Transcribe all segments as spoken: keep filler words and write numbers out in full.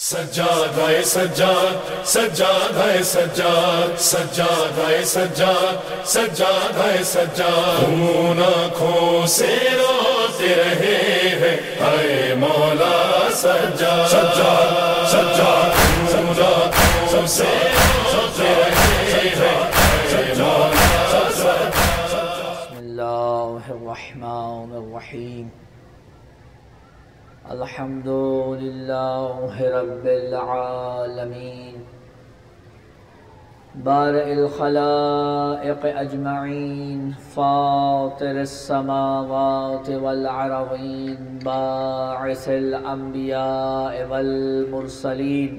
سجادہ سجاد سجادہ سجاد سجادہ سجاد سجادہ سجاد خون آنکھوں سے روتے رہے ہیں اے مولا سجاد سجاد سجاد سجاد سب سے روتے رہے ہیں اے مولا سجاد. بسم اللہ الرحمن الرحیم. الحمد للہ رب العالمین بارئ الخلائق اجمعین فاطر السماوات والارضین باعث الانبیاء والمرسلین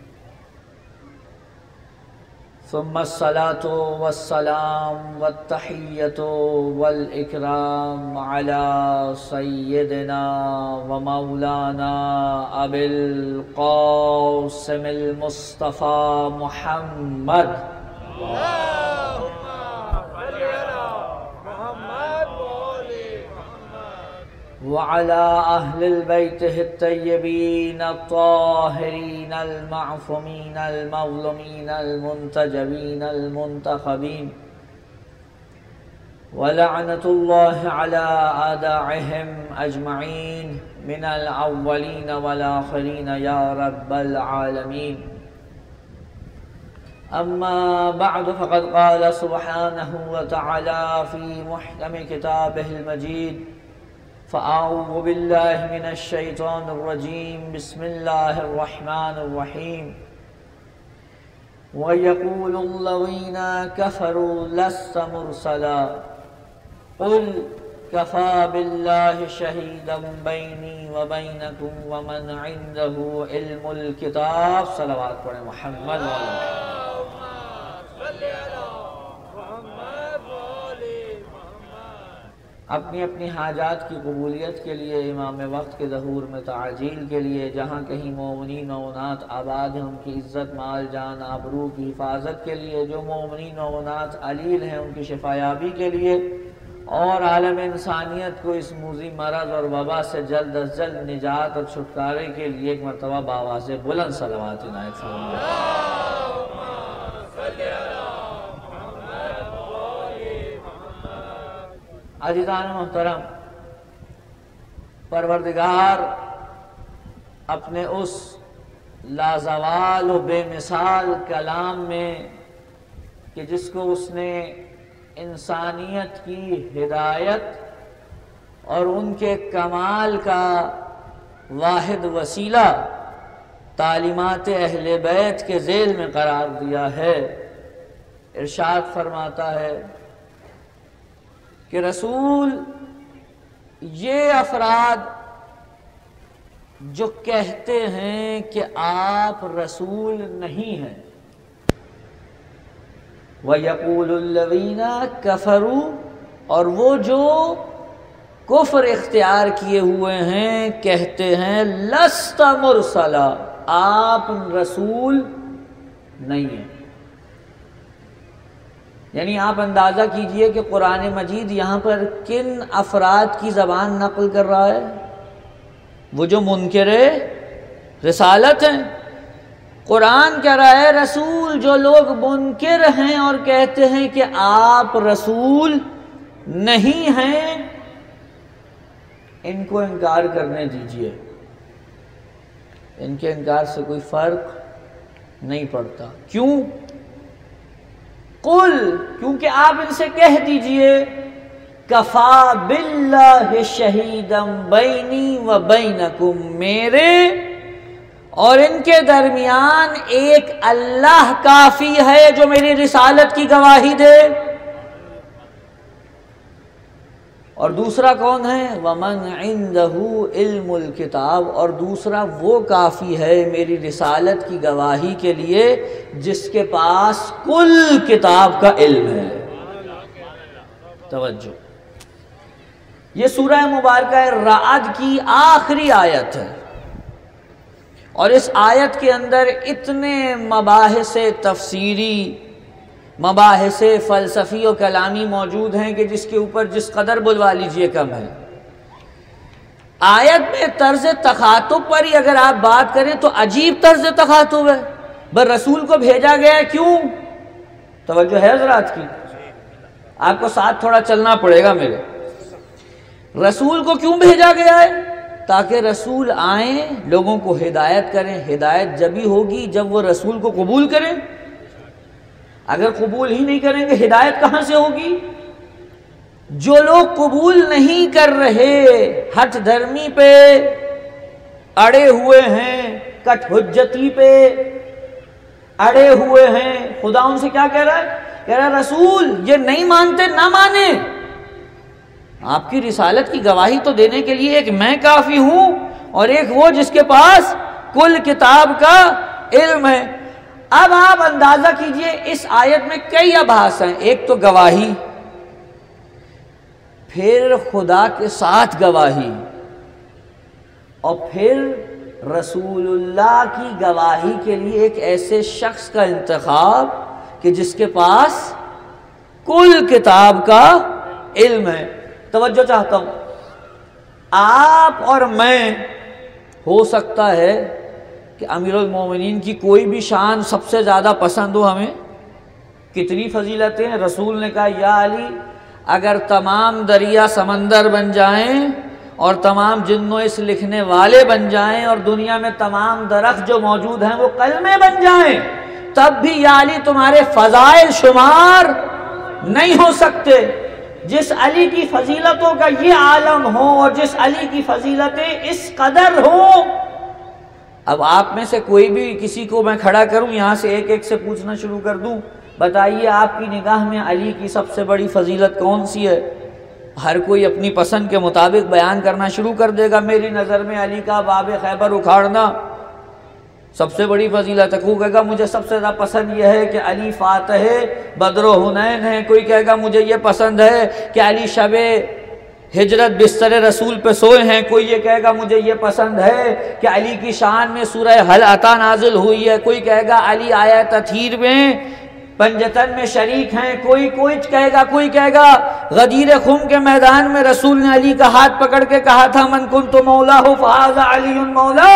ثم الصلاة والسلام والتحیة والإکرام على سیدنا ومولانا ابی القاسم المصطفى محمد وعلى أهل البيته الطيبين الطاهرين المعصومين المظلومين المنتجبين المنتخبين ولعنة الله على أعدائهم أجمعين من الأولين والآخرين يا رب العالمين. أما بعد فقد قال سبحانه وتعالى في محكم كتابه المجيد فأعوذ بالله من الشيطان الرجيم بسم الله الرحمن الرحيم. ويقول الذين كفروا لست مرسلا قل كفى بالله شهيدا بيني وبينكم ومن عنده علم الكتاب. صلوات پڑھیں محمد وعلى اپنی اپنی حاجات کی قبولیت کے لیے، امام وقت کے ظہور میں تعجیل کے لیے، جہاں کہیں مومنین و مومنات آباد ہیں ان کی عزت مال جان آبرو کی حفاظت کے لیے، جو مومنین و مومنات علیل ہیں ان کی شفایابی کے لیے، اور عالم انسانیت کو اس موذی مرض اور وبا سے جلد از جلد نجات اور چھٹکارے کے لیے ایک مرتبہ بآواز بلند صلوات عنایت فرمائیں. عزیزان محترم، پروردگار اپنے اس لازوال و بے مثال کلام میں کہ جس کو اس نے انسانیت کی ہدایت اور ان کے کمال کا واحد وسیلہ تعلیمات اہل بیت کے ذیل میں قرار دیا ہے، ارشاد فرماتا ہے کہ رسول یہ افراد جو کہتے ہیں کہ آپ رسول نہیں ہیں، وَيَقُولُ الَّذِينَ كَفَرُوا، اور وہ جو کفر اختیار کیے ہوئے ہیں کہتے ہیں لست مرسلا، آپ رسول نہیں ہیں. یعنی آپ اندازہ کیجئے کہ قرآن مجید یہاں پر کن افراد کی زبان نقل کر رہا ہے؟ وہ جو منکر رسالت ہیں. قرآن کہہ رہا ہے رسول جو لوگ منکر ہیں اور کہتے ہیں کہ آپ رسول نہیں ہیں، ان کو انکار کرنے دیجئے، ان کے انکار سے کوئی فرق نہیں پڑتا. کیوں؟ قل، کیونکہ آپ ان سے کہہ دیجئے کفا باللہ شہیدا بینی و بینکم، میرے اور ان کے درمیان ایک اللہ کافی ہے جو میری رسالت کی گواہی دے. اور دوسرا کون ہے؟ ومن عنده علم الکتاب، اور دوسرا وہ کافی ہے میری رسالت کی گواہی کے لیے جس کے پاس کل کتاب کا علم ہے. توجہ، یہ سورہ مبارکہ رعد کی آخری آیت ہے، اور اس آیت کے اندر اتنے مباحث تفسیری، مباحث فلسفی و کلامی موجود ہیں کہ جس کے اوپر جس قدر بلوا لیجئے کم ہے. آیت میں طرز تخاطب پر ہی اگر آپ بات کریں تو عجیب طرز تخاطب ہے. بس رسول کو بھیجا گیا ہے کیوں؟ توجہ ہے حضرات کی؟ آپ کو ساتھ تھوڑا چلنا پڑے گا میرے. رسول کو کیوں بھیجا گیا ہے؟ تاکہ رسول آئیں لوگوں کو ہدایت کریں. ہدایت جبھی ہوگی جب وہ رسول کو قبول کریں. اگر قبول ہی نہیں کریں گے ہدایت کہاں سے ہوگی؟ جو لوگ قبول نہیں کر رہے، ہٹ دھرمی پہ اڑے ہوئے ہیں، کٹ حجتی پہ اڑے ہوئے ہیں، خدا ان سے کیا کہہ رہا ہے؟ کہہ رہا ہے رسول یہ نہیں مانتے نہ مانیں. آپ کی رسالت کی گواہی تو دینے کے لیے ایک میں کافی ہوں اور ایک وہ جس کے پاس کل کتاب کا علم ہے. اب آپ اندازہ کیجئے اس آیت میں کئی ابحاث ہیں. ایک تو گواہی، پھر خدا کے ساتھ گواہی، اور پھر رسول اللہ کی گواہی کے لیے ایک ایسے شخص کا انتخاب کہ جس کے پاس کل کتاب کا علم ہے. توجہ چاہتا ہوں، آپ اور میں ہو سکتا ہے کہ امیر المومنین کی کوئی بھی شان سب سے زیادہ پسند ہو ہمیں. کتنی فضیلتیں ہیں. رسول نے کہا یا علی اگر تمام دریا سمندر بن جائیں اور تمام جن و انس لکھنے والے بن جائیں اور دنیا میں تمام درخت جو موجود ہیں وہ کلمے بن جائیں، تب بھی یا علی تمہارے فضائل شمار نہیں ہو سکتے. جس علی کی فضیلتوں کا یہ عالم ہو اور جس علی کی فضیلتیں اس قدر ہوں. اب آپ میں سے کوئی بھی کسی کو میں کھڑا کروں یہاں سے ایک ایک سے پوچھنا شروع کر دوں، بتائیے آپ کی نگاہ میں علی کی سب سے بڑی فضیلت کون سی ہے؟ ہر کوئی اپنی پسند کے مطابق بیان کرنا شروع کر دے گا. میری نظر میں علی کا باب خیبر اکھاڑنا سب سے بڑی فضیلت ہے. کوئی کہے گا مجھے سب سے زیادہ پسند یہ ہے کہ علی فاتح بدر و حنین ہے. کوئی کہے گا مجھے یہ پسند ہے کہ علی شب ہجرت بستر رسول پہ سوئے ہیں. کوئی یہ کہے گا مجھے یہ پسند ہے کہ علی کی شان میں سورہ حل عطا نازل ہوئی ہے. کوئی کہے گا علی آیا تطہیر میں پنجتن میں شریک ہیں. کوئی کوئی کہے گا کوئی کہے گا غدیر خم کے میدان میں رسول نے علی کا ہاتھ پکڑ کے کہا تھا من کنت مولا ہو فہذا علی مولا.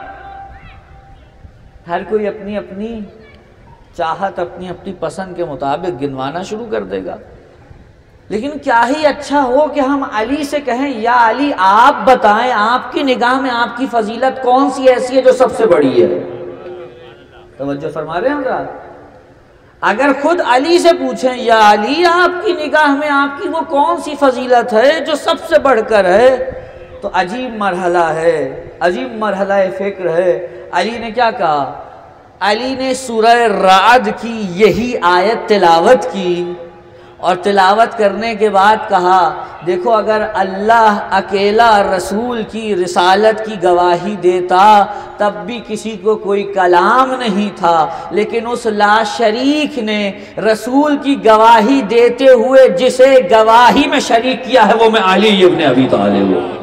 ہر کوئی اپنی اپنی چاہت اپنی اپنی پسند کے مطابق گنوانا شروع کر دے گا. لیکن کیا ہی اچھا ہو کہ ہم علی سے کہیں یا علی آپ بتائیں آپ کی نگاہ میں آپ کی فضیلت کون سی ایسی ہے جو سب سے بڑی ہے. توجہ فرما رہے ہیں حضرات. اگر خود علی سے پوچھیں یا علی آپ کی نگاہ میں آپ کی وہ کون سی فضیلت ہے جو سب سے بڑھ کر ہے، تو عجیب مرحلہ ہے، عجیب مرحلہ فکر ہے. علی نے کیا کہا؟ علی نے سورہ رعد کی یہی آیت تلاوت کی اور تلاوت کرنے کے بعد کہا دیکھو اگر اللہ اکیلا رسول کی رسالت کی گواہی دیتا تب بھی کسی کو کوئی کلام نہیں تھا، لیکن اس لا شریک نے رسول کی گواہی دیتے ہوئے جسے گواہی میں شریک کیا ہے وہ میں علی ابن ابی طالب ہوں.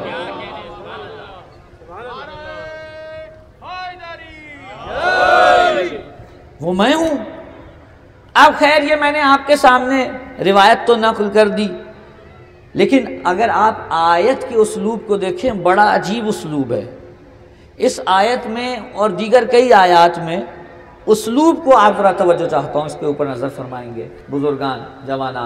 وہ میں ہوں. اب خیر یہ میں نے آپ کے سامنے روایت تو نقل کر دی، لیکن اگر آپ آیت کے اسلوب کو دیکھیں بڑا عجیب اسلوب ہے. اس آیت میں اور دیگر کئی آیات میں اسلوب کو آپ ذرا توجہ چاہتا ہوں، اس کے اوپر نظر فرمائیں گے بزرگان جوانان.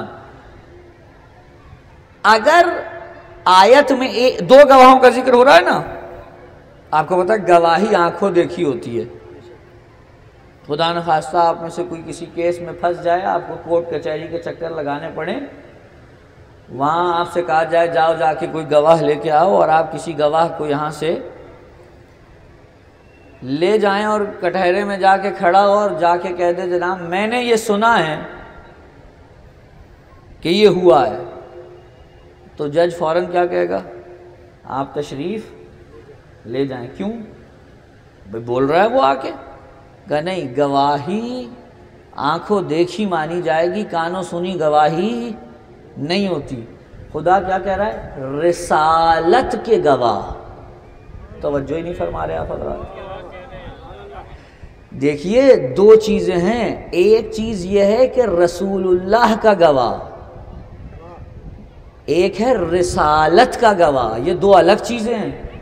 اگر آیت میں ایک دو گواہوں کا ذکر ہو رہا ہے نا، آپ کو پتا ہے گواہی آنکھوں دیکھی ہوتی ہے. خدا نہ خواستہ آپ میں سے کوئی کسی کیس میں پھنس جائے، آپ کو کورٹ کچہری کے چکر لگانے پڑیں، وہاں آپ سے کہا جائے جاؤ جا کے کوئی گواہ لے کے آؤ، اور آپ کسی گواہ کو یہاں سے لے جائیں اور کٹہرے میں جا کے کھڑا ہو اور جا کے کہہ دے جناب میں نے یہ سنا ہے کہ یہ ہوا ہے، تو جج فوراً کیا کہے گا؟ آپ تشریف لے جائیں. کیوں؟ بھئی بول رہا ہے وہ آ کے کہ نہیں، گواہی آنکھوں دیکھی مانی جائے گی، کانوں سنی گواہی نہیں ہوتی. خدا کیا کہہ رہا ہے؟ رسالت کے گواہ. توجہ ہی نہیں فرما رہے آپ حضرات. دیکھیے دو چیزیں ہیں، ایک چیز یہ ہے کہ رسول اللہ کا گواہ، ایک ہے رسالت کا گواہ. یہ دو الگ چیزیں ہیں.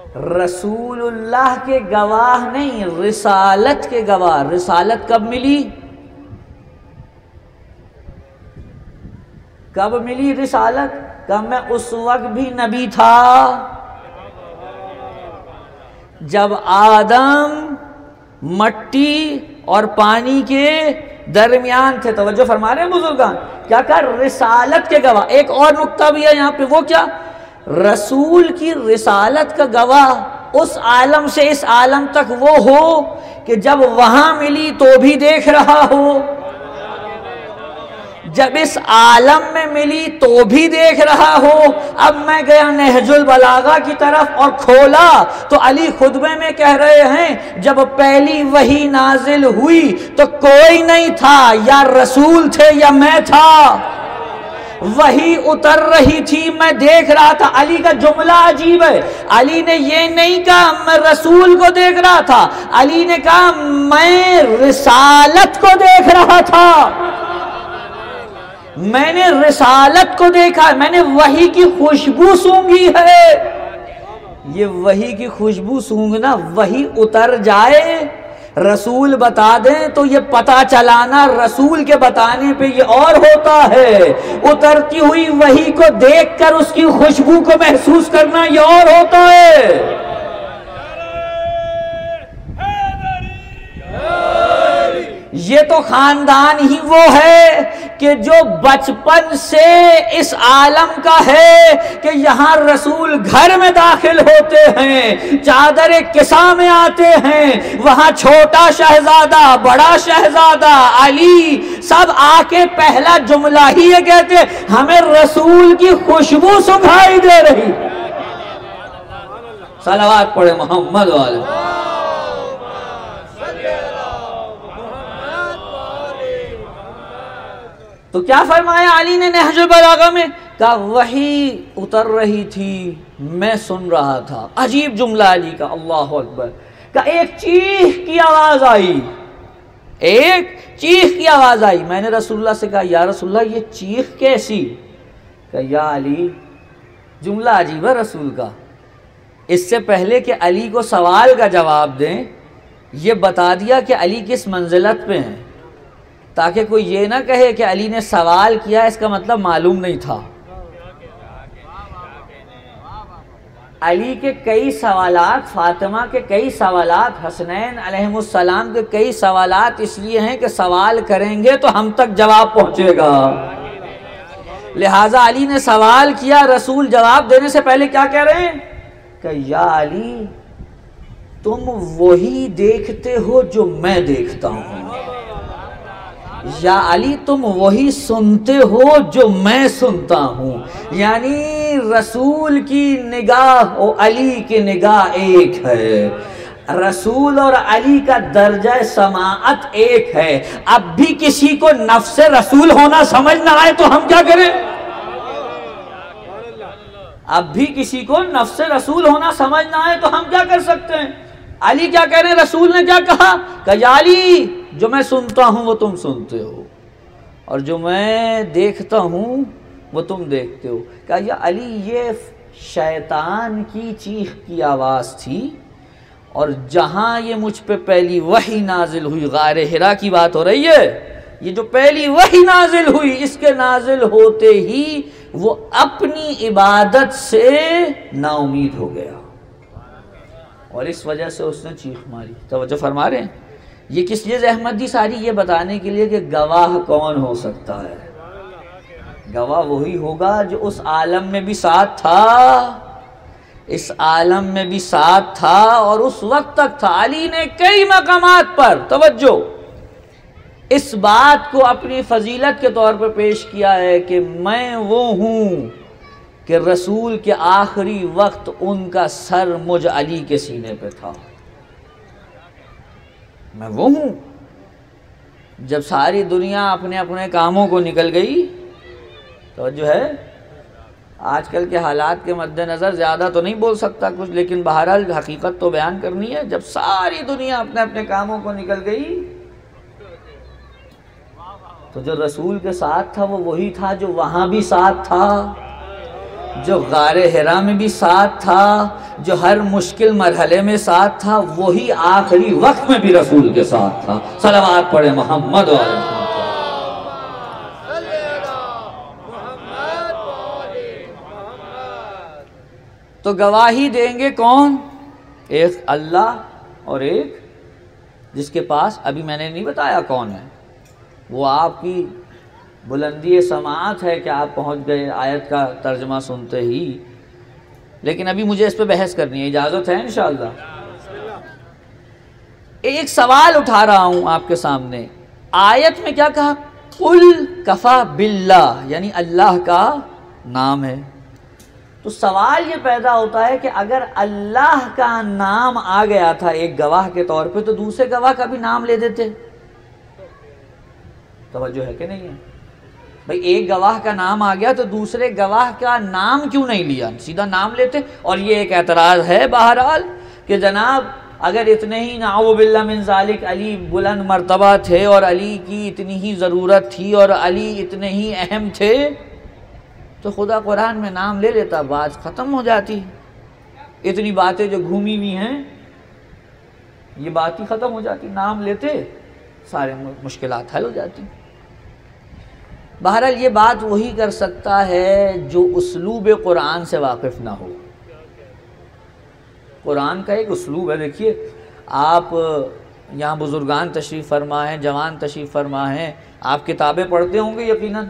رسول اللہ کے گواہ نہیں، رسالت کے گواہ۔ رسالت کب ملی؟ کب ملی رسالت؟ کب میں اس وقت بھی نبی تھا جب آدم مٹی اور پانی کے درمیان تھے۔ توجہ فرما رہے ہیں بزرگان؟ کیا کہا؟ رسالت کے گواہ۔ ایک اور نقطہ بھی ہے یہاں پہ، وہ کیا؟ رسول کی رسالت کا گواہ اس عالم سے اس عالم تک وہ ہو کہ جب وہاں ملی تو بھی دیکھ رہا ہو، جب اس عالم میں ملی تو بھی دیکھ رہا ہو۔ اب میں گیا نہج البلاغہ کی طرف اور کھولا تو علی خطبے میں کہہ رہے ہیں جب پہلی وحی نازل ہوئی تو کوئی نہیں تھا، یا رسول تھے یا میں تھا، وحی اتر رہی تھی میں دیکھ رہا تھا۔ علی کا جملہ عجیب ہے، علی نے یہ نہیں کہا میں رسول کو دیکھ رہا تھا، علی نے کہا میں رسالت کو دیکھ رہا تھا، میں نے رسالت کو دیکھا، میں نے وحی کی خوشبو سونگھی ہے۔ یہ وحی کی خوشبو سونگنا، وحی اتر جائے رسول بتا دیں تو یہ پتہ چلانا رسول کے بتانے پہ یہ اور ہوتا ہے، اترتی ہوئی وحی کو دیکھ کر اس کی خوشبو کو محسوس کرنا یہ اور ہوتا ہے۔ یہ تو خاندان ہی وہ ہے کہ جو بچپن سے اس عالم کا ہے کہ یہاں رسول گھر میں داخل ہوتے ہیں، چادر کسا میں آتے ہیں، وہاں چھوٹا شہزادہ، بڑا شہزادہ، علی سب آ کے پہلا جملہ ہی یہ کہتے ہیں ہمیں رسول کی خوشبو سنگھائی دے رہی۔ صلوات پڑھے محمد والے۔ تو کیا فرمایا علی نے نہج البلاغہ میں؟ کہا وحی اتر رہی تھی میں سن رہا تھا۔ عجیب جملہ علی کا، اللہ اکبر۔ کہا ایک چیخ کی آواز آئی، ایک چیخ کی آواز آئی۔ میں نے رسول اللہ سے کہا یا رسول اللہ یہ چیخ کیسی؟ کہا یا علی، جملہ عجیب ہے رسول کا۔ اس سے پہلے کہ علی کو سوال کا جواب دیں یہ بتا دیا کہ علی کس منزلت پہ ہیں، تاکہ کوئی یہ نہ کہے کہ علی نے سوال کیا اس کا مطلب معلوم نہیں تھا۔ علی کے کئی سوالات، فاطمہ کے کئی سوالات، حسنین علیہ السلام کے کئی سوالات اس لیے ہیں کہ سوال کریں گے تو ہم تک جواب پہنچے گا، لہٰذا علی نے سوال کیا۔ رسول جواب دینے سے پہلے کیا کہہ رہے ہیں کہ یا علی تم وہی دیکھتے ہو جو میں دیکھتا ہوں، یا علی تم وہی سنتے ہو جو میں سنتا ہوں۔ یعنی رسول کی نگاہ اور علی کی نگاہ ایک ہے، رسول اور علی کا درجہ سماعت ایک ہے۔ اب بھی کسی کو نفس رسول ہونا سمجھ نہ آئے تو ہم کیا کریں؟ اب بھی کسی کو نفس رسول ہونا سمجھ نہ آئے تو ہم کیا کر سکتے ہیں؟ علی کیا کہہ رہے ہیں؟ رسول نے کیا کہا کہ یا علی جو میں سنتا ہوں وہ تم سنتے ہو، اور جو میں دیکھتا ہوں وہ تم دیکھتے ہو۔ کہا یا علی یہ شیطان کی چیخ کی آواز تھی، اور جہاں یہ مجھ پہ پہلی وحی نازل ہوئی، غار حرا کی بات ہو رہی ہے، یہ جو پہلی وحی نازل ہوئی اس کے نازل ہوتے ہی وہ اپنی عبادت سے نا امید ہو گیا، اور اس وجہ سے اس نے چیخ ماری۔ توجہ فرما رہے ہیں؟ یہ کس لیے زحمت دی ساری؟ یہ بتانے کے لیے کہ گواہ کون ہو سکتا ہے؟ گواہ وہی ہوگا جو اس عالم میں بھی ساتھ تھا، اس عالم میں بھی ساتھ تھا اور اس وقت تک تھا۔ علی نے کئی مقامات پر توجہ اس بات کو اپنی فضیلت کے طور پر پیش کیا ہے کہ میں وہ ہوں کہ رسول کے آخری وقت ان کا سر مجھ علی کے سینے پہ تھا، میں وہ ہوں۔ جب ساری دنیا اپنے اپنے کاموں کو نکل گئی تو جو ہے آج کل کے حالات کے مد نظر زیادہ تو نہیں بول سکتا کچھ، لیکن بہرحال حقیقت تو بیان کرنی ہے۔ جب ساری دنیا اپنے اپنے کاموں کو نکل گئی تو جو رسول کے ساتھ تھا وہ وہی تھا جو وہاں بھی ساتھ تھا، جو غار حرا میں بھی ساتھ تھا، جو ہر مشکل مرحلے میں ساتھ تھا، وہی آخری وقت میں بھی رسول کے ساتھ تھا۔ صلوات پڑھے محمد و آل محمد۔ تو گواہی دیں گے کون؟ ایک اللہ اور ایک جس کے پاس ابھی میں نے نہیں بتایا کون ہے، وہ آپ کی بلندی سماعت ہے کہ آپ پہنچ گئے آیت کا ترجمہ سنتے ہی، لیکن ابھی مجھے اس پہ بحث کرنی ہے، اجازت ہے انشاءاللہ؟ ایک سوال اٹھا رہا ہوں آپ کے سامنے، آیت میں کیا کہا؟ قل کفا باللہ، یعنی اللہ کا نام ہے۔ تو سوال یہ پیدا ہوتا ہے کہ اگر اللہ کا نام آ گیا تھا ایک گواہ کے طور پہ تو دوسرے گواہ کا بھی نام لے دیتے۔ توجہ ہے کہ نہیں ہے بھئی؟ ایک گواہ کا نام آ گیا تو دوسرے گواہ کا نام کیوں نہیں لیا، سیدھا نام لیتے۔ اور یہ ایک اعتراض ہے بہرحال کہ جناب اگر اتنے ہی نعوذ باللہ من ذالک علی بلند مرتبہ تھے اور علی کی اتنی ہی ضرورت تھی اور علی اتنے ہی اہم تھے تو خدا قرآن میں نام لے لیتا، بات ختم ہو جاتی۔ اتنی باتیں جو گھومی ہوئی ہیں یہ بات ہی ختم ہو جاتی، نام لیتے سارے مشکلات حل ہو جاتی۔ بہرحال یہ بات وہی کر سکتا ہے جو اسلوب قرآن سے واقف نہ ہو۔ قرآن کا ایک اسلوب ہے، دیکھیے آپ یہاں بزرگان تشریف فرما ہیں، جوان تشریف فرما ہیں، آپ کتابیں پڑھتے ہوں گے یقیناً۔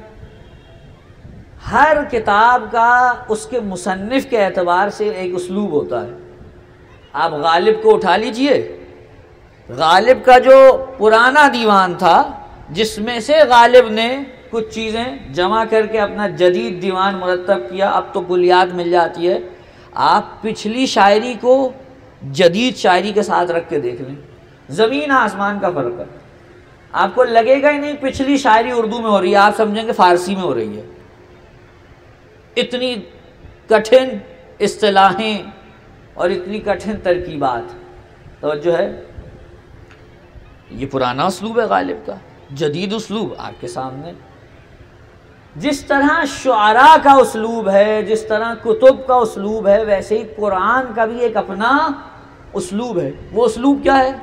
ہر کتاب کا اس کے مصنف کے اعتبار سے ایک اسلوب ہوتا ہے۔ آپ غالب کو اٹھا لیجئے، غالب کا جو پرانا دیوان تھا جس میں سے غالب نے کچھ چیزیں جمع کر کے اپنا جدید دیوان مرتب کیا، اب تو کلیات مل جاتی ہے، آپ پچھلی شاعری کو جدید شاعری کے ساتھ رکھ کے دیکھ لیں، زمین آسمان کا فرق ہے۔ آپ کو لگے گا ہی نہیں پچھلی شاعری اردو میں ہو رہی ہے، آپ سمجھیں گے فارسی میں ہو رہی ہے۔ اتنی کٹھن اصطلاحیں اور اتنی کٹھن ترکیبات، توجہ ہے؟ یہ پرانا اسلوب ہے غالب کا، جدید اسلوب آپ کے سامنے۔ جس طرح شعراء کا اسلوب ہے، جس طرح کتب کا اسلوب ہے، ویسے ہی قرآن کا بھی ایک اپنا اسلوب ہے۔ وہ اسلوب کیا ہے؟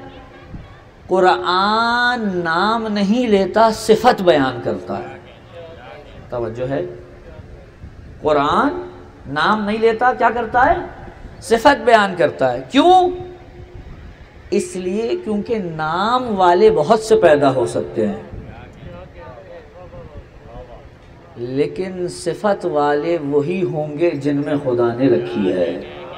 قرآن نام نہیں لیتا، صفت بیان کرتا ہے۔ توجہ ہے؟ قرآن نام نہیں لیتا، کیا کرتا ہے؟ صفت بیان کرتا ہے۔ کیوں؟ اس لیے کیونکہ نام والے بہت سے پیدا ہو سکتے ہیں لیکن صفت والے وہی ہوں گے جن میں خدا نے رکھی ہے۔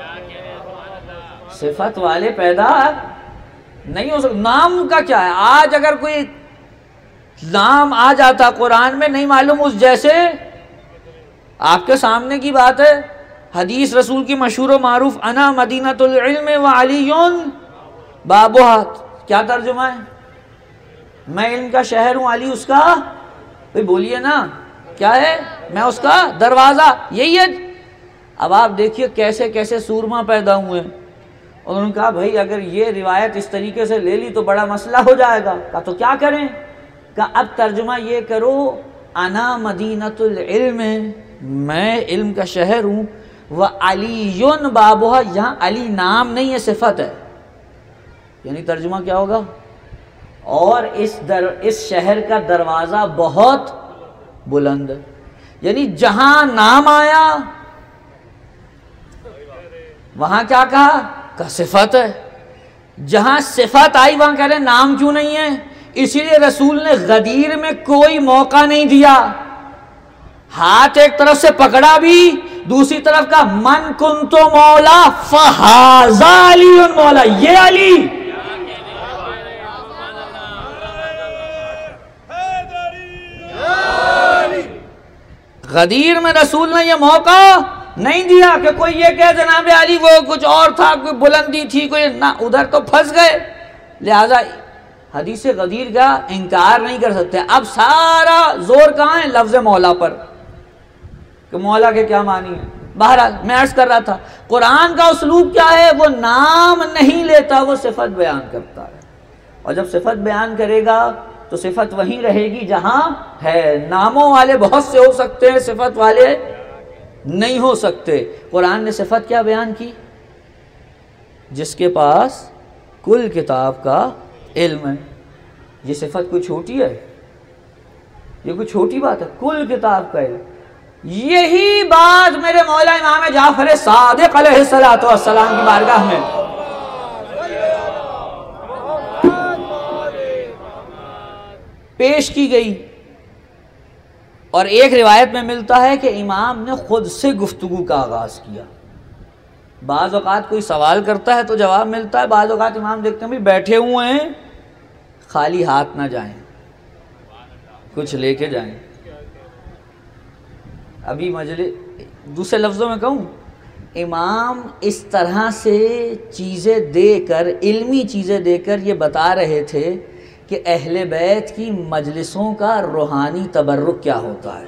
صفت والے پیدا نہیں ہو سکتے۔ نام کا کیا ہے؟ آج اگر کوئی نام آ جاتا قرآن میں، نہیں معلوم اس جیسے، آپ کے سامنے کی بات ہے، حدیث رسول کی مشہور و معروف، انا مدینۃ العلم وعلی بابھا، کیا ترجمہ ہے؟ میں علم کا شہر ہوں، علی اس کا، بھئی بولیے نا کیا ہے؟ میں اس کا دروازہ، یہی ہے۔ اب آپ دیکھیے کیسے کیسے سورما پیدا ہوئے۔ انہوں نے کہا بھائی اگر یہ روایت اس طریقے سے لے لی تو بڑا مسئلہ ہو جائے گا۔ کہا تو کیا کریں؟ کہا اب ترجمہ یہ کرو، انا مدینۃ العلم، میں علم کا شہر ہوں، وعلی بابھا، یہاں علی نام نہیں ہے، صفت ہے۔ یعنی ترجمہ کیا ہوگا؟ اور اس در اس شہر کا دروازہ بہت بلند ہے۔ یعنی جہاں نام آیا وہاں کیا کہا؟ کہ صفت ہے۔ جہاں صفت آئی وہاں کہہ رہے نام کیوں نہیں ہے؟ اسی لیے رسول نے غدیر میں کوئی موقع نہیں دیا، ہاتھ ایک طرف سے پکڑا بھی، دوسری طرف کا من کنتو مولا فہذا علی مولا، یہ علی۔ غدیر میں رسول نے یہ موقع نہیں دیا کہ کوئی یہ کہ جناب علی وہ کچھ اور تھا، کوئی بلندی تھی، کوئی نہ، ادھر تو پھنس گئے۔ لہذا حدیث غدیر کا انکار نہیں کر سکتے۔ اب سارا زور کہاں ہے؟ لفظ مولا پر، کہ مولا کے کیا معنی ہے۔ بہرحال میں عرض کر رہا تھا قرآن کا اسلوب کیا ہے؟ وہ نام نہیں لیتا، وہ صفت بیان کرتا ہے، اور جب صفت بیان کرے گا تو صفت وہیں رہے گی جہاں ہے۔ ناموں والے بہت سے ہو سکتے ہیں، صفت والے نہیں ہو سکتے۔ قرآن نے صفت کیا بیان کی؟ جس کے پاس کل کتاب کا علم ہے۔ یہ صفت کوئی چھوٹی ہے؟ یہ کوئی چھوٹی بات ہے؟ کل کتاب کا علم۔ یہی بات میرے مولا امام جعفر صادق علیہ الصلوۃ والسلام کی بارگاہ میں پیش کی گئی، اور ایک روایت میں ملتا ہے کہ امام نے خود سے گفتگو کا آغاز کیا۔ بعض اوقات کوئی سوال کرتا ہے تو جواب ملتا ہے، بعض اوقات امام دیکھتے ہیں بھی بیٹھے ہوئے ہیں، خالی ہاتھ نہ جائیں، کچھ لے کے جائیں۔ ابھی مجلس، دوسرے لفظوں میں کہوں، امام اس طرح سے چیزیں دے کر، علمی چیزیں دے کر یہ بتا رہے تھے کہ اہل بیت کی مجلسوں کا روحانی تبرک کیا ہوتا ہے۔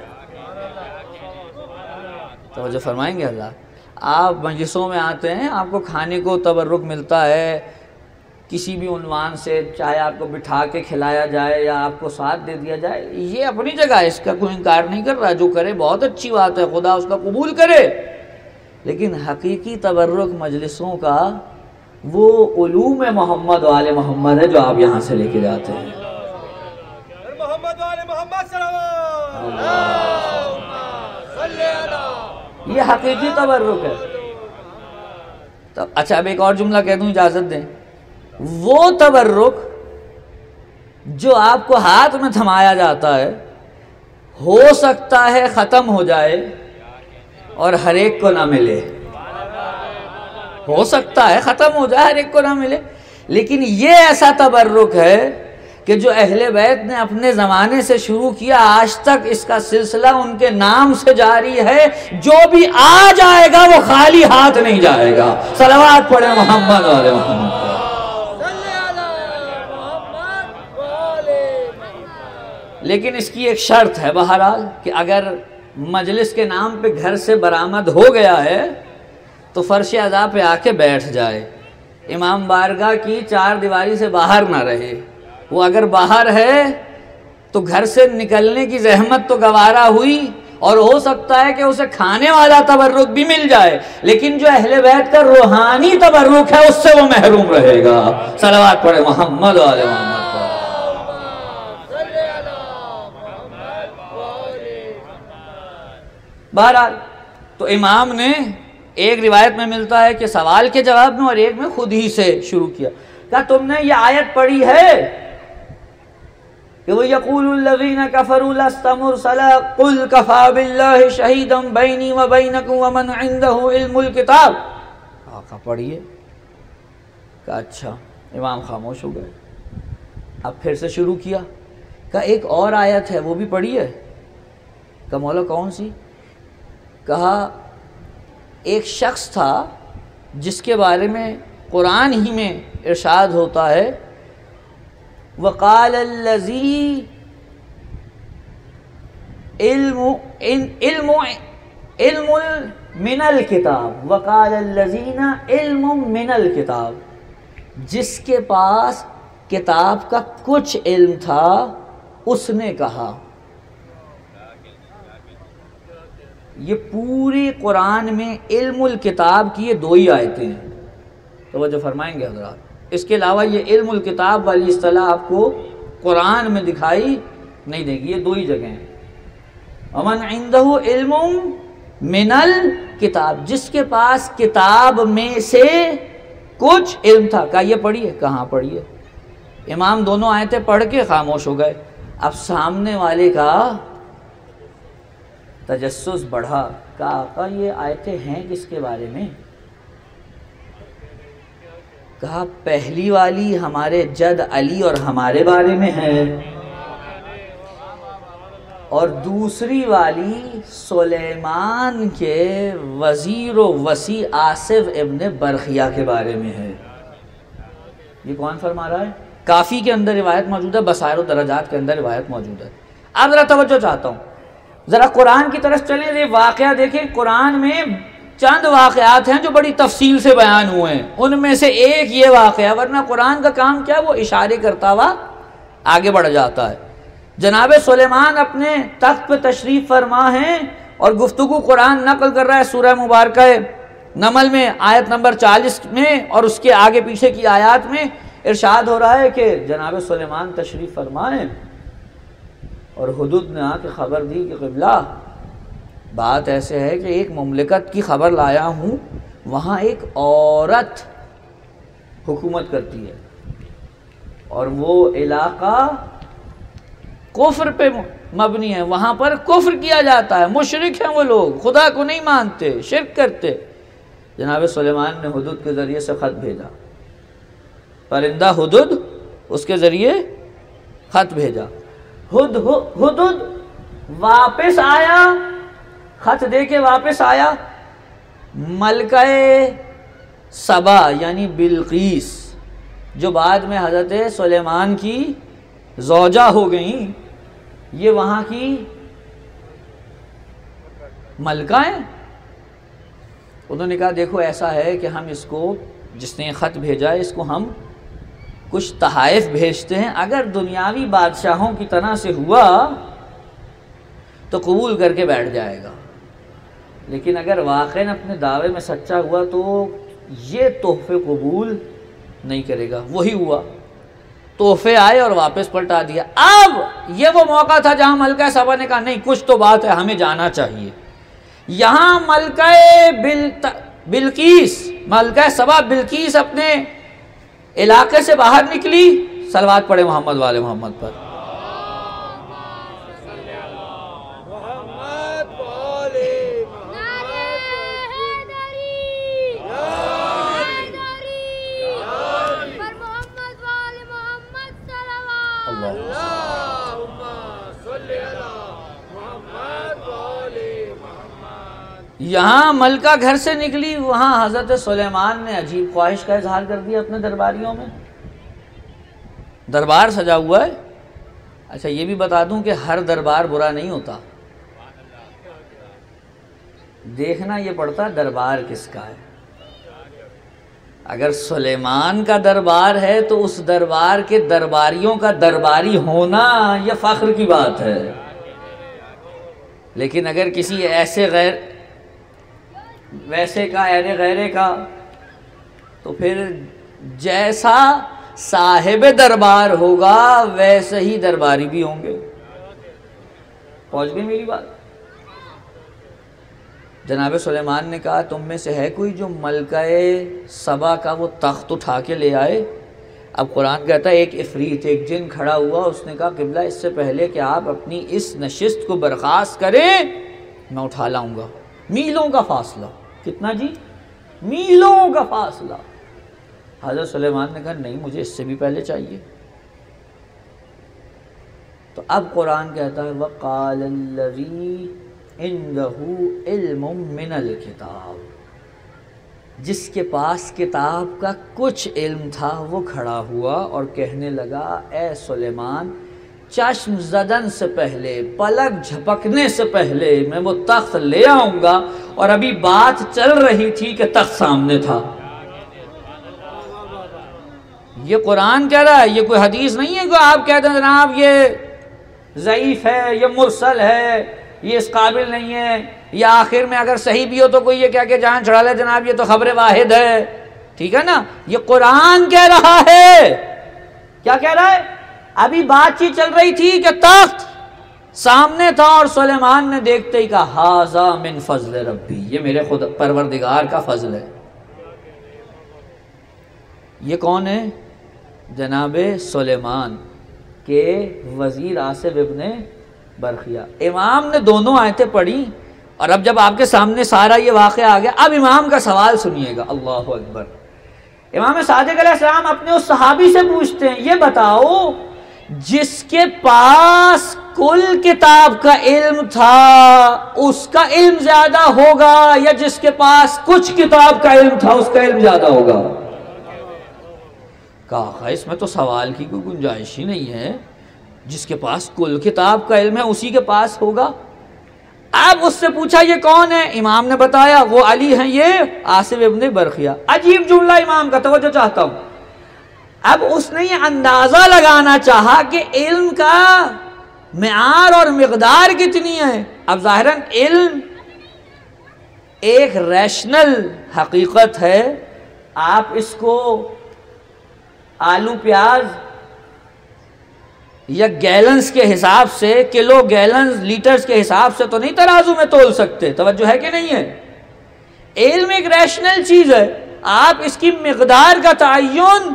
توجہ فرمائیں گے اللہ؟ آپ مجلسوں میں آتے ہیں، آپ کو کھانے کو تبرک ملتا ہے کسی بھی عنوان سے، چاہے آپ کو بٹھا کے کھلایا جائے یا آپ کو ساتھ دے دیا جائے، یہ اپنی جگہ ہے، اس کا کوئی انکار نہیں کر رہا، جو کرے بہت اچھی بات ہے، خدا اس کا قبول کرے۔ لیکن حقیقی تبرک مجلسوں کا وہ علوم محمد و آل محمد ہے جو آپ یہاں سے لے کے جاتے ہیں۔ محمد و آل محمد صلی یہ حقیقی تبرک ہے۔ تو اچھا اب ایک اور جملہ کہہ دوں، اجازت دیں۔ وہ تبرک جو آپ کو ہاتھ میں تھمایا جاتا ہے، ہو سکتا ہے ختم ہو جائے اور ہر ایک کو نہ ملے، ہو سکتا ہے ختم ہو جائے، ہر ایک کو نہ ملے، لیکن یہ ایسا تبرک ہے کہ جو اہل بیت نے اپنے زمانے سے شروع کیا، آج تک اس کا سلسلہ ان کے نام سے جاری ہے۔ جو بھی آ جائے گا وہ خالی ہاتھ نہیں جائے گا۔ صلوات پڑھیں محمد والے محمد۔ لیکن اس کی ایک شرط ہے بہرحال کہ اگر مجلس کے نام پہ گھر سے برآمد ہو گیا ہے تو فرش اعضاء پہ آ کے بیٹھ جائے، امام بارگاہ کی چار دیواری سے باہر نہ رہے۔ وہ اگر باہر ہے تو گھر سے نکلنے کی زحمت تو گوارا ہوئی، اور ہو سکتا ہے کہ اسے کھانے والا تبرک بھی مل جائے، لیکن جو اہل بیت کا روحانی تبرک ہے اس سے وہ محروم رہے گا۔ صلوات پڑھے محمد و آل محمد۔ بہرحال تو امام نے ایک روایت میں ملتا ہے کہ سوال کے جواب میں اور ایک میں خود ہی سے شروع کیا، کہا تم نے یہ آیت پڑھی ہے کہ وہ یقول الذین کفروا لست مرسلا قل کفی باللہ شہیدا بینی و بینکم ومن عنده علم الکتاب۔ آقا پڑھیے، کہا اچھا، امام خاموش ہو گئے۔ اب پھر سے شروع کیا، کہا ایک اور آیت ہے وہ بھی پڑھی ہے؟ کہا مولا کون سی؟ کہا ایک شخص تھا جس کے بارے میں قرآن ہی میں ارشاد ہوتا ہے وَقَالَ الَّذِي علم علم علم من الکتاب وَقَالَ الَّذِينَ علم من الکتاب، جس کے پاس کتاب کا کچھ علم تھا اس نے کہا۔ یہ پوری قرآن میں علم الکتاب کی یہ دو ہی آیتیں ہیں، توجہ فرمائیں گے حضرات۔ اس کے علاوہ یہ علم الکتاب والی اصطلاح آپ کو قرآن میں دکھائی نہیں دے گی، یہ دو ہی جگہیں ہیں۔ ومن عنده علم من الکتاب، جس کے پاس کتاب میں سے کچھ علم تھا۔ کہا یہ پڑھیے، کہاں پڑھیے؟ امام دونوں آیتیں پڑھ کے خاموش ہو گئے۔ اب سامنے والے کا تجسس بڑھا، کہا آقا یہ آیتیں ہیں کس کے بارے میں؟ کہا پہلی والی ہمارے جد علی اور ہمارے بارے میں ہے، اور دوسری والی سلیمان کے وزیر و وصی آصف ابن برخیہ کے بارے میں ہے۔ یہ کون فرما رہا ہے؟ کافی کے اندر روایت موجود ہے، بصائر و درجات کے اندر روایت موجود ہے۔ اب ذرا توجہ چاہتا ہوں، ذرا قرآن کی طرف چلیں، یہ واقعہ دیکھیں۔ قرآن میں چند واقعات ہیں جو بڑی تفصیل سے بیان ہوئے ہیں، ان میں سے ایک یہ واقعہ، ورنہ قرآن کا کام کیا، وہ اشارے کرتا ہوا آگے بڑھ جاتا ہے۔ جناب سلیمان اپنے تخت پہ تشریف فرما ہیں اور گفتگو قرآن نقل کر رہا ہے سورہ مبارکہ نمل میں آیت نمبر چالیس میں، اور اس کے آگے پیچھے کی آیات میں ارشاد ہو رہا ہے کہ جناب سلیمان تشریف فرمائیں، اور ہدہد نے آ کے خبر دی کہ قبلہ بات ایسے ہے کہ ایک مملکت کی خبر لایا ہوں، وہاں ایک عورت حکومت کرتی ہے، اور وہ علاقہ کفر پہ مبنی ہے، وہاں پر کفر کیا جاتا ہے، مشرک ہیں وہ لوگ، خدا کو نہیں مانتے، شرک کرتے۔ جناب سلیمان نے ہدہد کے ذریعے سے خط بھیجا، پرندہ ہدہد اس کے ذریعے خط بھیجا، ہدہد واپس آیا، خط دے کے واپس آیا، ملکہ سبا یعنی بلقیس جو بعد میں حضرت سلیمان کی زوجہ ہو گئیں، یہ وہاں کی ملکہ ہیں۔ انہوں نے کہا دیکھو ایسا ہے کہ ہم اس کو، جس نے خط بھیجا ہے، اس کو ہم کچھ تحائف بھیجتے ہیں، اگر دنیاوی بادشاہوں کی طرح سے ہوا تو قبول کر کے بیٹھ جائے گا، لیکن اگر واقعاً اپنے دعوے میں سچا ہوا تو یہ تحفے قبول نہیں کرے گا۔ وہی ہوا، تحفے آئے اور واپس پلٹا دیا۔ اب یہ وہ موقع تھا جہاں ملکہ سبا نے کہا نہیں کچھ تو بات ہے، ہمیں جانا چاہیے۔ یہاں ملکہ بلقیس ملکہ سبا بلقیس اپنے علاقے سے باہر نکلی، صلوات پڑھے محمد والے محمد پر۔ یہاں ملکہ گھر سے نکلی، وہاں حضرت سلیمان نے عجیب خواہش کا اظہار کر دیا اپنے درباریوں میں، دربار سجا ہوا ہے۔ اچھا یہ بھی بتا دوں کہ ہر دربار برا نہیں ہوتا، دیکھنا یہ پڑتا دربار کس کا ہے۔ اگر سلیمان کا دربار ہے تو اس دربار کے درباریوں کا درباری ہونا یہ فخر کی بات ہے، لیکن اگر کسی ایسے غیر ویسے کا ایرے غیرے کا تو پھر جیسا صاحب دربار ہوگا ویسے ہی درباری بھی ہوں گے۔ پہنچ گئی میری بات؟ جناب سلیمان نے کہا تم میں سے ہے کوئی جو ملکہ سبا کا وہ تخت اٹھا کے لے آئے؟ اب قرآن کہتا ہے ایک عفریت، ایک جن کھڑا ہوا، اس نے کہا قبلہ اس سے پہلے کہ آپ اپنی اس نشست کو برخاست کریں میں اٹھا لاؤں گا۔ میلوں کا فاصلہ، کتنا جی؟ میلوں کا فاصلہ۔ حضرت سلیمان نے کہا نہیں مجھے اس سے بھی پہلے چاہیے۔ تو اب قرآن کہتا ہے وَقَالَ الَّذِي عِندَهُ عِلْمٌ مِّنَ الْكِتَابِ، جس کے پاس کتاب کا کچھ علم تھا وہ کھڑا ہوا اور کہنے لگا اے سلیمان چشم زدن سے پہلے، پلک جھپکنے سے پہلے میں وہ تخت لے آؤں گا، اور ابھی بات چل رہی تھی کہ تخت سامنے تھا۔ یہ قرآن کہہ رہا ہے، یہ کوئی حدیث نہیں ہے کہ آپ کہتے ہیں جناب یہ ضعیف ہے، یہ مرسل ہے، یہ اس قابل نہیں ہے، یا آخر میں اگر صحیح بھی ہو تو کوئی یہ کہہ کے جان چھڑا لے جناب یہ تو خبر واحد ہے، ٹھیک ہے نا؟ یہ قرآن کہہ رہا ہے، کیا کہہ رہا ہے؟ ابھی بات چیت چل رہی تھی کہ تخت سامنے تھا، اور سلیمان نے دیکھتے ہی کہا ھذا من فضل ربی، یہ میرے خود پروردگار کا فضل ہے۔ یہ کون ہے؟ جناب سلیمان کے وزیر آصف ابن برقیہ۔ امام نے دونوں آیتیں پڑھی، اور اب جب آپ کے سامنے سارا یہ واقعہ آ گیا، اب امام کا سوال سنیے گا، اللہ اکبر۔ امام صادق علیہ السلام اپنے اس صحابی سے پوچھتے ہیں یہ بتاؤ جس کے پاس کل کتاب کا علم تھا اس کا علم زیادہ ہوگا، یا جس کے پاس کچھ کتاب کا علم تھا اس کا علم زیادہ ہوگا؟ کہا اس میں تو سوال کی کوئی گنجائش ہی نہیں ہے، جس کے پاس کل کتاب کا علم ہے اسی کے پاس ہوگا۔ اب اس سے پوچھا یہ کون ہے؟ امام نے بتایا وہ علی ہیں، یہ آصف ابن برقیہ۔ عجیب جملہ امام کا، توجہ چاہتا ہوں۔ اب اس نے یہ اندازہ لگانا چاہا کہ علم کا معیار اور مقدار کتنی ہے۔ اب ظاہراً علم ایک ریشنل حقیقت ہے، آپ اس کو آلو پیاز یا گیلنز کے حساب سے، کلو گیلنز لیٹرز کے حساب سے تو نہیں ترازو میں تول سکتے. توجہ ہے کہ نہیں ہے؟ علم ایک ریشنل چیز ہے، آپ اس کی مقدار کا تعین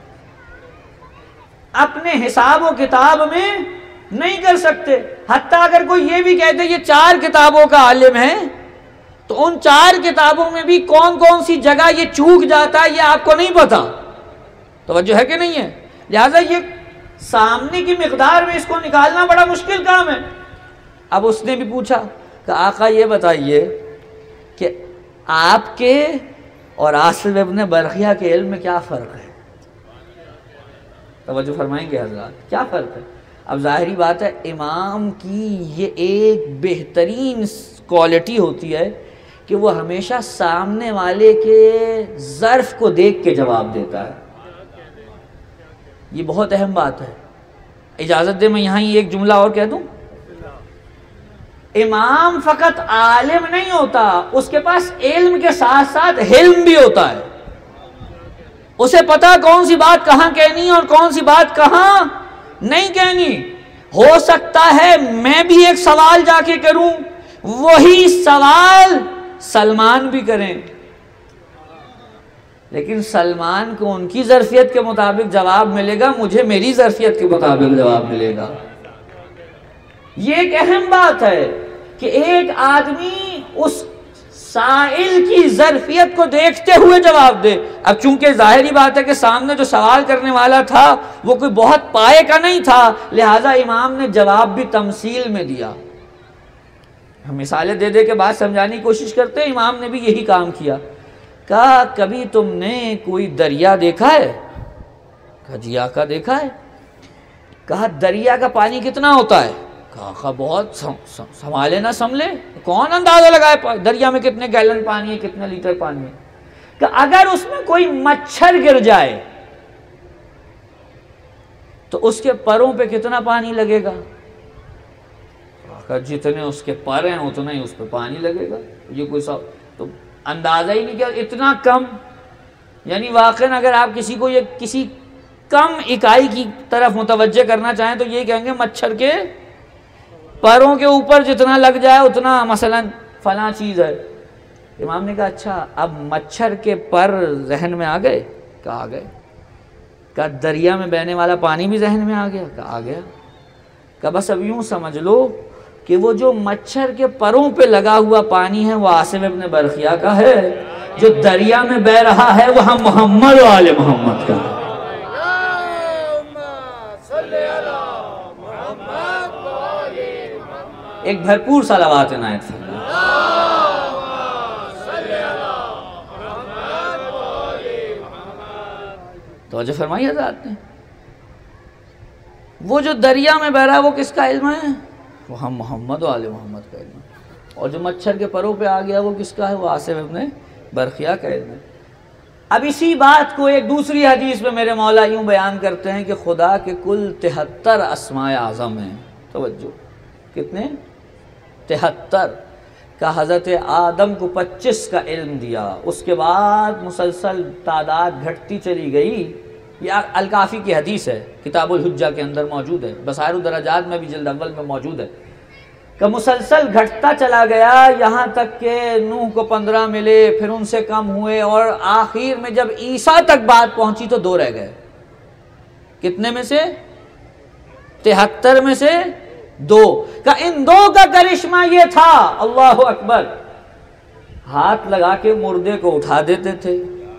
اپنے حساب و کتاب میں نہیں کر سکتے. حتیٰ اگر کوئی یہ بھی کہتے یہ چار کتابوں کا عالم ہے تو ان چار کتابوں میں بھی کون کون سی جگہ یہ چوک جاتا ہے یہ آپ کو نہیں پتا. توجہ ہے کہ نہیں ہے؟ لہٰذا یہ سامنے کی مقدار میں اس کو نکالنا بڑا مشکل کام ہے. اب اس نے بھی پوچھا کہ آقا یہ بتائیے کہ آپ کے اور آصف ابن برقیہ کے علم میں کیا فرق ہے؟ توجہ فرمائیں گے حضرات، کیا فرق ہے؟ اب ظاہری بات ہے امام کی یہ ایک بہترین کوالٹی ہوتی ہے کہ وہ ہمیشہ سامنے والے کے ظرف کو دیکھ کے جواب دیتا ہے. یہ بہت اہم بات ہے. اجازت دے میں یہاں ہی ایک جملہ اور کہہ دوں. امام فقط عالم نہیں ہوتا، اس کے پاس علم کے ساتھ ساتھ حلم بھی ہوتا ہے. اسے پتا کون سی بات کہاں کہنی اور کون سی بات کہاں نہیں کہنی. ہو سکتا ہے میں بھی ایک سوال جا کے کروں، وہی سوال سلمان بھی کریں، لیکن سلمان کو ان کی ظرفیت کے مطابق جواب ملے گا، مجھے میری ظرفیت کے مطابق جواب ملے گا. یہ ایک اہم بات ہے کہ ایک آدمی اس سائل کی ظرفیت کو دیکھتے ہوئے جواب دے. اب چونکہ ظاہری بات ہے کہ سامنے جو سوال کرنے والا تھا وہ کوئی بہت پائے کا نہیں تھا، لہٰذا امام نے جواب بھی تمثیل میں دیا. ہم مثالیں دے دے کے بات سمجھانے کی کوشش کرتے ہیں، امام نے بھی یہی کام کیا. کہا کبھی تم نے کوئی دریا دیکھا ہے؟ کہا جی آقا دیکھا ہے. کہا دریا کا پانی کتنا ہوتا ہے؟ کہا آقا بہت، سنبھالے نہ سنبھلے، کون اندازہ لگائے دریا میں کتنے گیلن پانی ہے، کتنے لیٹر پانی ہے. کہ اگر اس میں کوئی مچھر گر جائے تو اس کے پروں پہ کتنا پانی لگے گا؟ آقا جتنے اس کے پر ہیں اتنا ہی اس پہ پانی لگے گا. یہ کوئی سا تو اندازہ ہی نہیں کیا اتنا کم. یعنی واقعاً اگر آپ کسی کو یہ کسی کم اکائی کی طرف متوجہ کرنا چاہیں تو یہ کہیں گے مچھر کے پروں کے اوپر جتنا لگ جائے اتنا مثلا فلاں چیز ہے. امام نے کہا اچھا اب مچھر کے پر ذہن میں آ گئے؟ کہا آ گئے. کہا دریا میں بہنے والا پانی بھی ذہن میں آ گیا؟ کہا آ گیا. کہا بس اب یوں سمجھ لو کہ وہ جو مچھر کے پروں پہ لگا ہوا پانی ہے وہ عاصم ابن برقیہ کا ہے، جو دریا میں بہ رہا ہے وہ ہم محمد و آل محمد کا ہے. ایک بھرپور صلوات عنایت فرمائیں. توجہ فرمائی حضرات نے. وہ جو دریا میں بہ رہا ہے وہ کس کا علم ہے؟ وہ ہم محمد و آل محمد کا علم ہے. اور جو مچھر کے پروں پہ آ گیا وہ کس کا ہے؟ وہ عاصم ابن برقیہ کا علم ہے. اب اسی بات کو ایک دوسری حدیث میں میرے مولا یوں بیان کرتے ہیں کہ خدا کے کل تہتر اسماء اعظم ہیں. توجہ کتنے؟ تہتر. کا حضرت آدم کو پچیس کا علم دیا، اس کے بعد مسلسل تعداد گھٹتی چلی گئی. یہ الکافی کی حدیث ہے، کتاب الحجہ کے اندر موجود ہے، بصائر الدرجات میں بھی جلد اول میں موجود ہے کہ مسلسل گھٹتا چلا گیا یہاں تک کہ نوح کو پندرہ ملے، پھر ان سے کم ہوئے، اور آخر میں جب عیسیٰ تک بات پہنچی تو دو رہ گئے. کتنے میں سے؟ تہتر میں سے دو. کہ ان دو کا کرشمہ یہ تھا، اللہ اکبر، ہاتھ لگا کے مردے کو اٹھا دیتے تھے.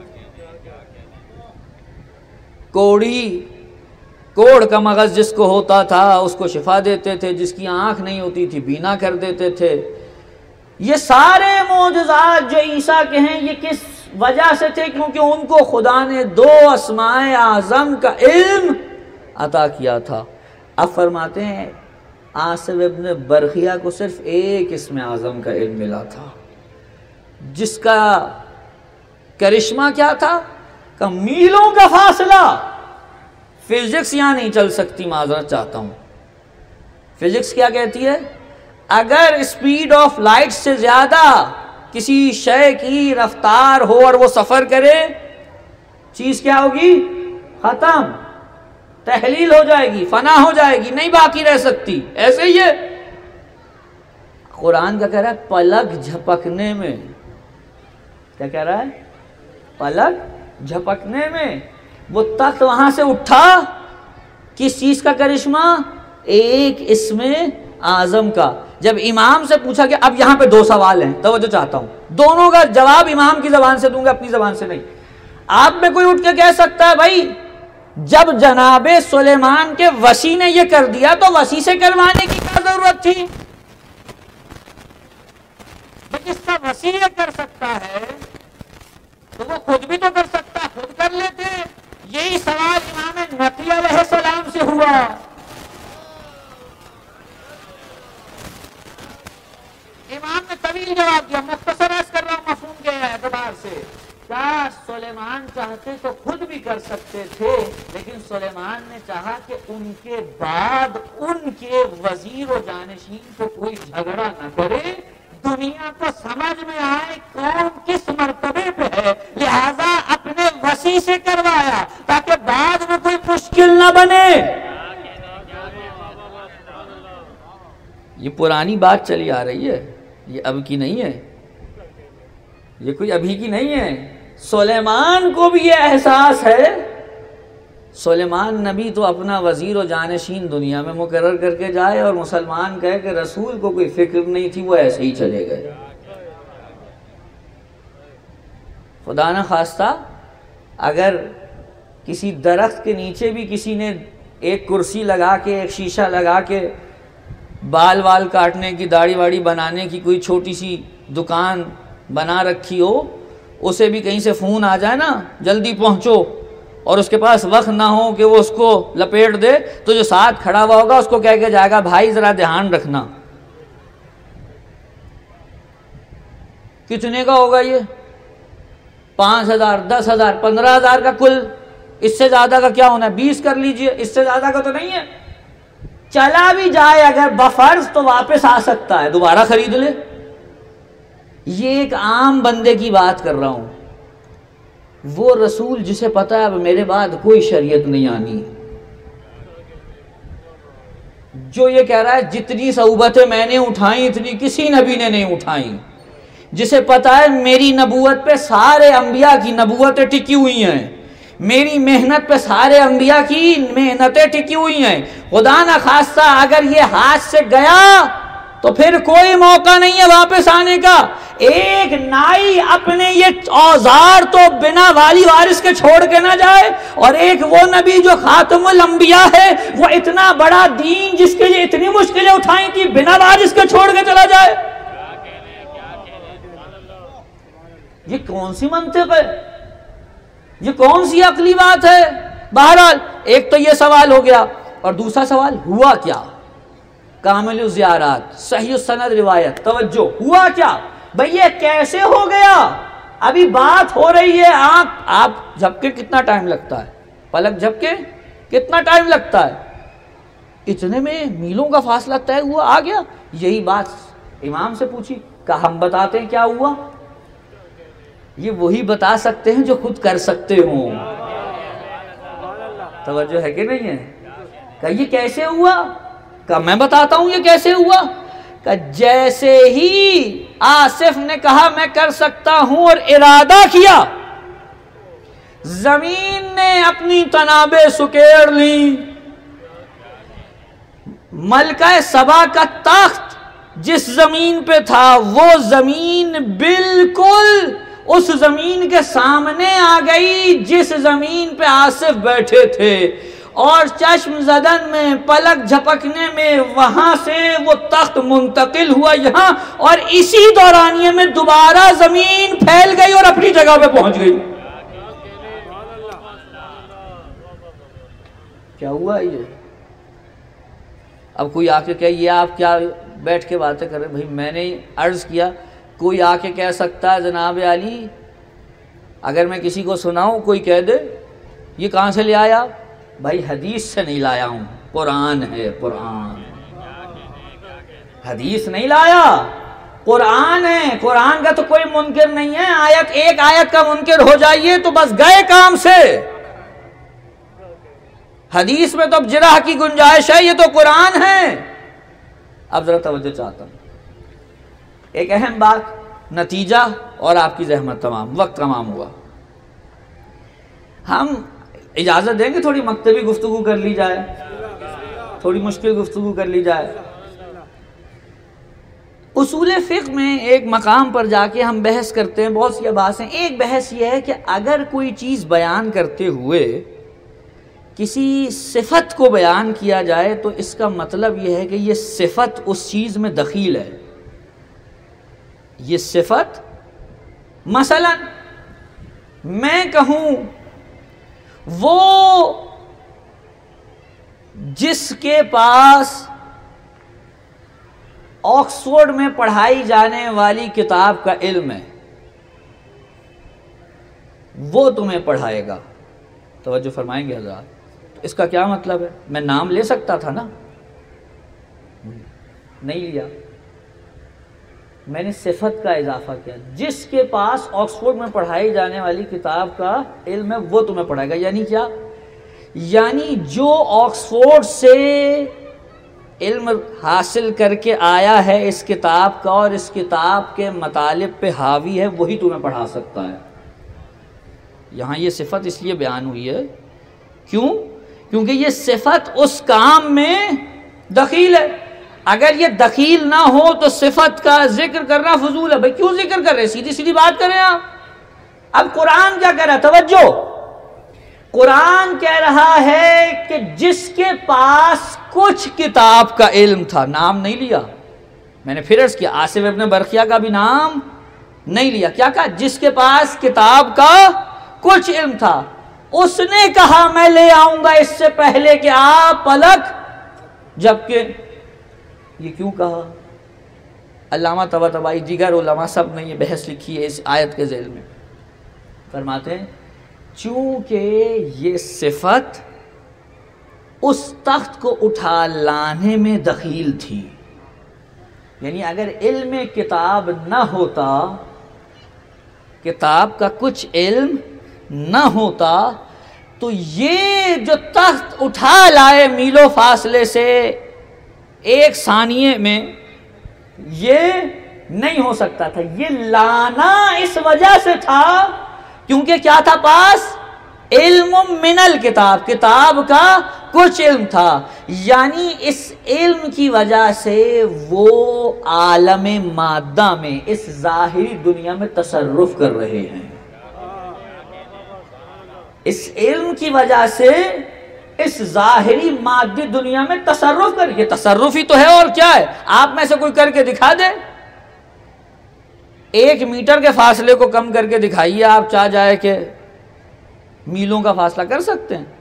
کوڑی کوڑ کا مغز جس کو ہوتا تھا اس کو شفا دیتے تھے، جس کی آنکھ نہیں ہوتی تھی بینا کر دیتے تھے. یہ سارے معجزات جو عیسیٰ کے ہیں یہ کس وجہ سے تھے؟ کیونکہ ان کو خدا نے دو اسماء اعظم کا علم عطا کیا تھا. اب فرماتے ہیں عاصم ابن برقیہ کو صرف ایک اسم اعظم کا علم ملا تھا، جس کا کرشمہ کیا تھا کہ میلوں کا فاصلہ. فزکس یہاں نہیں چل سکتی، معذرت چاہتا ہوں. فزکس کیا کہتی ہے؟ اگر اسپیڈ آف لائٹ سے زیادہ کسی شے کی رفتار ہو اور وہ سفر کرے، چیز کیا ہوگی؟ ختم، تحلیل ہو جائے گی، فنا ہو جائے گی، نہیں باقی رہ سکتی۔ ایسے ہی ہے قرآن کا کہہ رہا ہے پلک جھپکنے میں، کیا کہہ رہا ہے؟ پلک جھپکنے میں وہ تخت وہاں سے اٹھا۔ کس چیز کا کرشمہ؟ ایک اسم اعظم کا۔ جب امام سے پوچھا کہ اب یہاں پہ دو سوال ہیں، توجہ چاہتا ہوں، دونوں کا جواب امام کی زبان سے دوں گا، اپنی زبان سے نہیں۔ آپ میں کوئی اٹھ کے کہہ سکتا ہے بھائی جب جناب سلیمان کے وصی نے یہ کر دیا تو وصی سے کروانے کی کیا ضرورت تھی؟ جس کا وصی یہ کر سکتا ہے تو وہ خود بھی تو کر سکتا، خود کر لیتے۔ یہی سوال امام نقی علیہ السلام سے ہوا۔ امام نے طویل جواب دیا، مختصر عرض کر رہا ہوں مفہوم کے اعتبار سے۔ کیا سلیمان چاہتے تو خود بھی کر سکتے تھے، لیکن سلیمان نے چاہا کہ ان کے بعد ان کے وزیر و جانشین کو کوئی جھگڑا نہ کرے، دنیا کو سمجھ میں آئے کون کس مرتبے پہ ہے، لہذا اپنے وصی سے کروایا تاکہ بعد میں کوئی مشکل نہ بنے۔ یہ پرانی بات چلی آ رہی ہے، یہ اب کی نہیں ہے، یہ کوئی ابھی کی نہیں ہے۔ سلیمان کو بھی یہ احساس ہے، سلیمان نبی تو اپنا وزیر و جانشین دنیا میں مقرر کر کے جائے اور مسلمان کہے کہ رسول کو کوئی فکر نہیں تھی، وہ ایسے ہی چلے گئے۔ خدا نہ خواستہ اگر کسی درخت کے نیچے بھی کسی نے ایک کرسی لگا کے، ایک شیشہ لگا کے، بال وال کاٹنے کی، داڑھی واڑی بنانے کی کوئی چھوٹی سی دکان بنا رکھی ہو، اسے بھی کہیں سے فون آ جائے نا جلدی پہنچو، اور اس کے پاس وقت نہ ہو کہ وہ اس کو لپیٹ دے، تو جو ساتھ کھڑا ہوا ہوگا اس کو کہہ کے جائے گا بھائی ذرا دھیان رکھنا۔ کتنے کا ہوگا یہ؟ پانچ ہزار، دس ہزار، پندرہ ہزار کا کل، اس سے زیادہ کا کیا ہونا ہے؟ بیس کر لیجئے، اس سے زیادہ کا تو نہیں ہے۔ چلا بھی جائے اگر بفرض تو واپس آ سکتا ہے، دوبارہ خرید لے۔ یہ ایک عام بندے کی بات کر رہا ہوں، وہ رسول جسے پتا ہے اب میرے بعد کوئی شریعت نہیں آنی، جو یہ کہہ رہا ہے جتنی صعوبتیں میں نے اٹھائیں اتنی کسی نبی نے نہیں اٹھائیں، جسے پتا ہے میری نبوت پہ سارے انبیاء کی نبوتیں ٹکی ہوئی ہیں، میری محنت پہ سارے انبیاء کی محنتیں ٹکی ہوئی ہیں، خدا نہ خواستہ اگر یہ ہاتھ سے گیا تو پھر کوئی موقع نہیں ہے واپس آنے کا۔ ایک نائی اپنے یہ اوزار تو بنا والی وارث کے چھوڑ کے نہ جائے، اور ایک وہ نبی جو خاتم الانبیاء ہے، وہ اتنا بڑا دین جس کے لیے اتنی مشکلیں اٹھائیں تھی، بنا وارث کے چھوڑ کے چلا جائے۔ یہ کون سی منطق ہے؟ یہ کون سی عقلی بات ہے؟ بہرحال ایک تو یہ سوال ہو گیا، اور دوسرا سوال ہوا کیا؟ کامل الزیارات، صحیح السند روایت، توجہ، ہوا کیا بھئی؟ یہ کیسے ہو گیا؟ ابھی بات ہو رہی ہے، آنکھ آپ جھپکے کتنا ٹائم لگتا ہے؟ پلک جھپکے کتنا ٹائم لگتا ہے؟ اتنے میں میلوں کا فاصلہ طے ہوا، آ گیا۔ یہی بات امام سے پوچھی، کہا ہم بتاتے ہیں کیا ہوا۔ یہ وہی بتا سکتے ہیں جو خود کر سکتے ہوں، توجہ ہے کہ نہیں ہے؟ کہ یہ کیسے ہوا؟ کہ میں بتاتا ہوں یہ کیسے ہوا۔ کہ جیسے ہی آصف نے کہا میں کر سکتا ہوں اور ارادہ کیا، زمین نے اپنی تنابیں سکیڑ لی، ملکہ سبا کا تخت جس زمین پہ تھا وہ زمین بالکل اس زمین کے سامنے آ گئی جس زمین پہ آصف بیٹھے تھے، اور چشم زدن میں، پلک جھپکنے میں وہاں سے وہ تخت منتقل ہوا یہاں، اور اسی دورانیے میں دوبارہ زمین پھیل گئی اور اپنی جگہ پہ پہنچ گئی۔ کیا ہوا یہ؟ اب کوئی آ کے کہے یہ آپ کیا بیٹھ کے باتیں کر رہے ہیں؟ بھائی میں نے عرض کیا، کوئی آ کے کہہ سکتا ہے جناب علی اگر میں کسی کو سناؤں کوئی کہہ دے یہ کہاں سے لے آیا؟ بھائی حدیث سے نہیں لایا ہوں، قرآن ہے، قرآن، حدیث نہیں لایا، قرآن ہے، قرآن کا تو کوئی منکر نہیں ہے. آیت ایک آیت کا منکر ہو جائیے تو بس گئے کام سے. حدیث میں تو اب جرح کی گنجائش ہے، یہ تو قرآن ہے. اب ذرا توجہ چاہتا ہوں، ایک اہم بات، نتیجہ اور آپ کی زحمت تمام، وقت تمام ہوا. ہم اجازت دیں گے تھوڑی مکتبی گفتگو کر لی جائے، تھوڑی مشکل گفتگو کر لی جائے. اصول فقہ میں ایک مقام پر جا کے ہم بحث کرتے ہیں، بہت سی بحثیں. ایک بحث یہ ہے کہ اگر کوئی چیز بیان کرتے ہوئے کسی صفت کو بیان کیا جائے تو اس کا مطلب یہ ہے کہ یہ صفت اس چیز میں دخیل ہے. یہ صفت، مثلا میں کہوں وہ جس کے پاس آکسفورڈ میں پڑھائی جانے والی کتاب کا علم ہے وہ تمہیں پڑھائے گا. توجہ فرمائیں گے حضرات. اس کا کیا مطلب ہے؟ میں نام لے سکتا تھا نا، نہیں لیا، میں نے صفت کا اضافہ کیا. جس کے پاس آکسفورڈ میں پڑھائی جانے والی کتاب کا علم ہے وہ تمہیں پڑھائے گا. یعنی کیا؟ یعنی جو آکسفورڈ سے علم حاصل کر کے آیا ہے اس کتاب کا اور اس کتاب کے مطالب پہ حاوی ہے وہی تمہیں پڑھا سکتا ہے. یہاں یہ صفت اس لیے بیان ہوئی ہے، کیوں؟ کیونکہ یہ صفت اس کام میں دخیل ہے. اگر یہ دخیل نہ ہو تو صفت کا ذکر کرنا فضول ہے. بھائی کیوں ذکر کر رہے؟ سیدھی سیدھی بات کریں آپ. اب قرآن کیا کہہ رہا ہے؟ توجہ، قرآن کہہ رہا ہے کہ جس کے پاس کچھ کتاب کا علم تھا، نام نہیں لیا. میں نے پھر عرض کیا، آصف ابن برقیہ کا بھی نام نہیں لیا. کیا کہا؟ جس کے پاس کتاب کا کچھ علم تھا. اس نے کہا میں لے آؤں گا اس سے پہلے کہ آپ پلک جبکہ. یہ کیوں کہا؟ علامہ طباطبائی دیگر علماء سب نے یہ بحث لکھی ہے اس آیت کے ذیل میں. فرماتے ہیں چونکہ یہ صفت اس تخت کو اٹھا لانے میں دخیل تھی. یعنی اگر علم کتاب نہ ہوتا، کتاب کا کچھ علم نہ ہوتا تو یہ جو تخت اٹھا لائے میلوں فاصلے سے ایک ثانیے میں، یہ نہیں ہو سکتا تھا. یہ لانا اس وجہ سے تھا کیونکہ کیا تھا پاس؟ علم من الکتاب، کتاب کا کچھ علم تھا. یعنی اس علم کی وجہ سے وہ عالم مادہ میں، اس ظاہری دنیا میں تصرف کر رہے ہیں. اس علم کی وجہ سے اس ظاہری مادی دنیا میں تصرف کر، یہ تصرف ہی تو ہے اور کیا ہے؟ آپ میں سے کوئی کر کے دکھا دے، ایک میٹر کے فاصلے کو کم کر کے دکھائیے. آپ چاہ جائے کہ میلوں کا فاصلہ کر سکتے ہیں.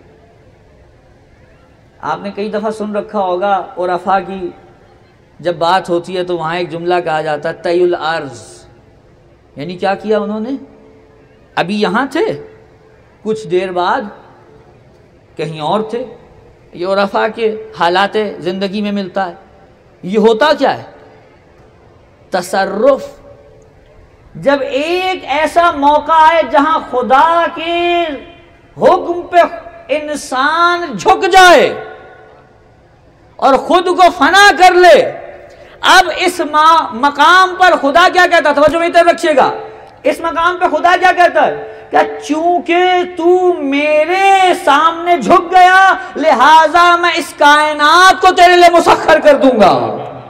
آپ نے کئی دفعہ سن رکھا ہوگا عرفا کی جب بات ہوتی ہے تو وہاں ایک جملہ کہا جاتا ہے طی الارض. یعنی کیا کیا انہوں نے؟ ابھی یہاں تھے، کچھ دیر بعد کہیں اور تھے. یہ عرفا کے حالات زندگی میں ملتا ہے. یہ ہوتا کیا ہے؟ تصرف. جب ایک ایسا موقع ہے جہاں خدا کے حکم پہ انسان جھک جائے اور خود کو فنا کر لے. اب اس مقام پر خدا کیا کہتا ہے؟ توجہ میری طرف رکھیے گا. اس مقام پہ خدا کیا کہتا ہے؟ کہ چونکہ تو میرے سامنے جھک گیا لہذا میں اس کائنات کو تیرے لیے مسخر کر دوں گا.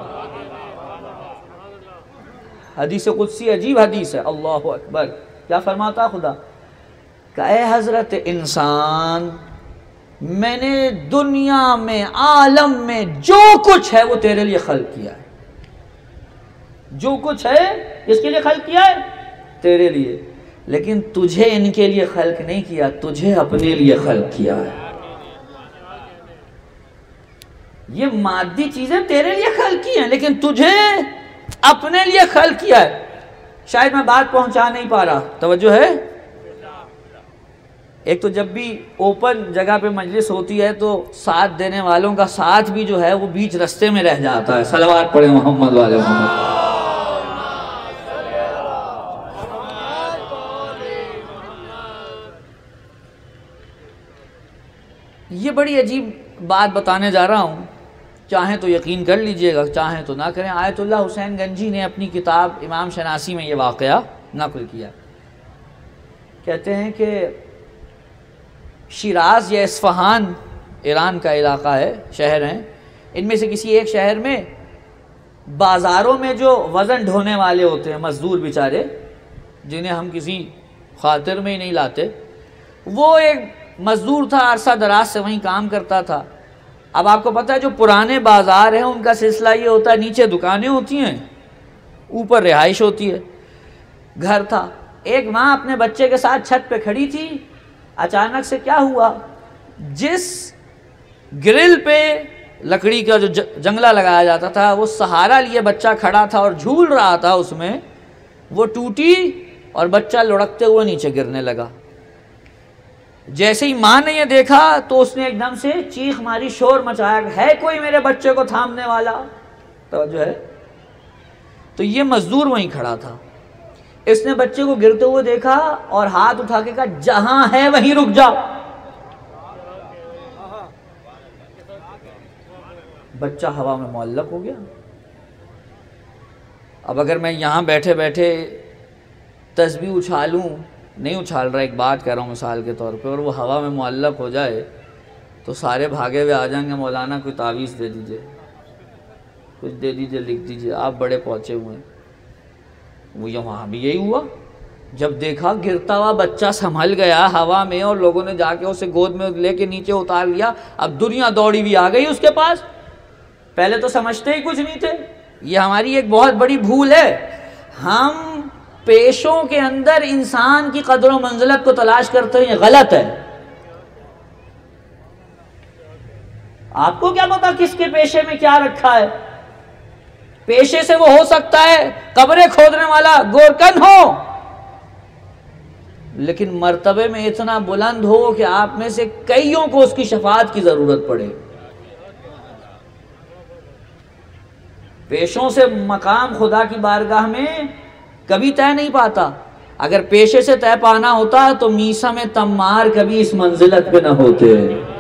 حدیث قدسی عجیب حدیث ہے. اللہ اکبر. کیا فرماتا خدا کہ اے حضرت انسان، میں نے دنیا میں، عالم میں جو کچھ ہے وہ تیرے لیے خلق کیا ہے. جو کچھ ہے اس کے لیے خلق کیا ہے؟ تیرے لیے. لیکن تجھے ان کے لیے خلق نہیں کیا، تجھے اپنے لیے خلق کیا ہے. یہ مادی چیزیں تیرے لیے خلق کی ہیں لیکن تجھے اپنے لیے خلق کیا ہے. شاید میں بات پہنچا نہیں پا رہا، توجہ ہے. ایک تو جب بھی اوپن جگہ پہ مجلس ہوتی ہے تو ساتھ دینے والوں کا ساتھ بھی جو ہے وہ بیچ رستے میں رہ جاتا ہے. صلوات پڑھیں محمد والے محمد. یہ بڑی عجیب بات بتانے جا رہا ہوں، چاہیں تو یقین کر لیجئے گا، چاہیں تو نہ کریں۔ آیت اللہ حسین گنجی نے اپنی کتاب امام شناسی میں یہ واقعہ نقل کیا۔ کہتے ہیں کہ شیراز یا اصفہان ایران کا علاقہ ہے، شہر ہیں، ان میں سے کسی ایک شہر میں بازاروں میں جو وزن ڈھونے والے ہوتے ہیں مزدور بیچارے، جنہیں ہم کسی خاطر میں ہی نہیں لاتے، وہ ایک مزدور تھا، عرصہ دراز سے وہیں کام کرتا تھا۔ اب آپ کو پتہ ہے جو پرانے بازار ہیں ان کا سلسلہ یہ ہوتا ہے، نیچے دکانیں ہوتی ہیں، اوپر رہائش ہوتی ہے، گھر تھا۔ ایک ماں اپنے بچے کے ساتھ چھت پہ کھڑی تھی، اچانک سے کیا ہوا، جس گرل پہ لکڑی کا جو جنگلہ لگایا جاتا تھا وہ سہارا لیے بچہ کھڑا تھا اور جھول رہا تھا اس میں، وہ ٹوٹی اور بچہ لڑکتے ہوئے نیچے گرنے لگا۔ جیسے ہی ماں نے یہ دیکھا تو اس نے ایک دم سے چیخ ماری، شور مچایا، ہے کوئی میرے بچے کو تھامنے والا؟ توجہ ہے۔ تو یہ مزدور وہیں کھڑا تھا، اس نے بچے کو گرتے ہوئے دیکھا اور ہاتھ اٹھا کے کہا جہاں ہے وہیں رک جا۔ بچہ ہوا میں معلق ہو گیا۔ اب اگر میں یہاں بیٹھے بیٹھے تسبیح اچھالوں، نہیں اچھال رہا، ایک بات کہہ رہا ہوں مثال کے طور پہ، اور وہ ہوا میں معلق ہو جائے تو سارے بھاگے ہوئے آ جائیں گے، مولانا کوئی تعویذ دے دیجئے، کچھ دے دیجئے، لکھ دیجئے، آپ بڑے پہنچے ہوئے ہیں۔ وہ وہاں بھی یہی ہوا، جب دیکھا گرتا ہوا بچہ سنبھل گیا ہوا میں اور لوگوں نے جا کے اسے گود میں لے کے نیچے اتار لیا، اب دنیا دوڑی بھی آ گئی اس کے پاس۔ پہلے تو سمجھتے ہی کچھ نہیں تھے۔ یہ ہماری ایک بہت بڑی بھول ہے، ہم پیشوں کے اندر انسان کی قدر و منزلت کو تلاش کرتے ہیں، یہ غلط ہے۔ آپ کو کیا پتا کس کے پیشے میں کیا رکھا ہے؟ پیشے سے وہ ہو سکتا ہے قبریں کھودنے والا گورکن ہو، لیکن مرتبے میں اتنا بلند ہو کہ آپ میں سے کئیوں کو اس کی شفاعت کی ضرورت پڑے۔ پیشوں سے مقام خدا کی بارگاہ میں کبھی طے نہیں پاتا۔ اگر پیشے سے طے پانا ہوتا تو میسا میں تمار کبھی اس منزلت پہ نہ ہوتے۔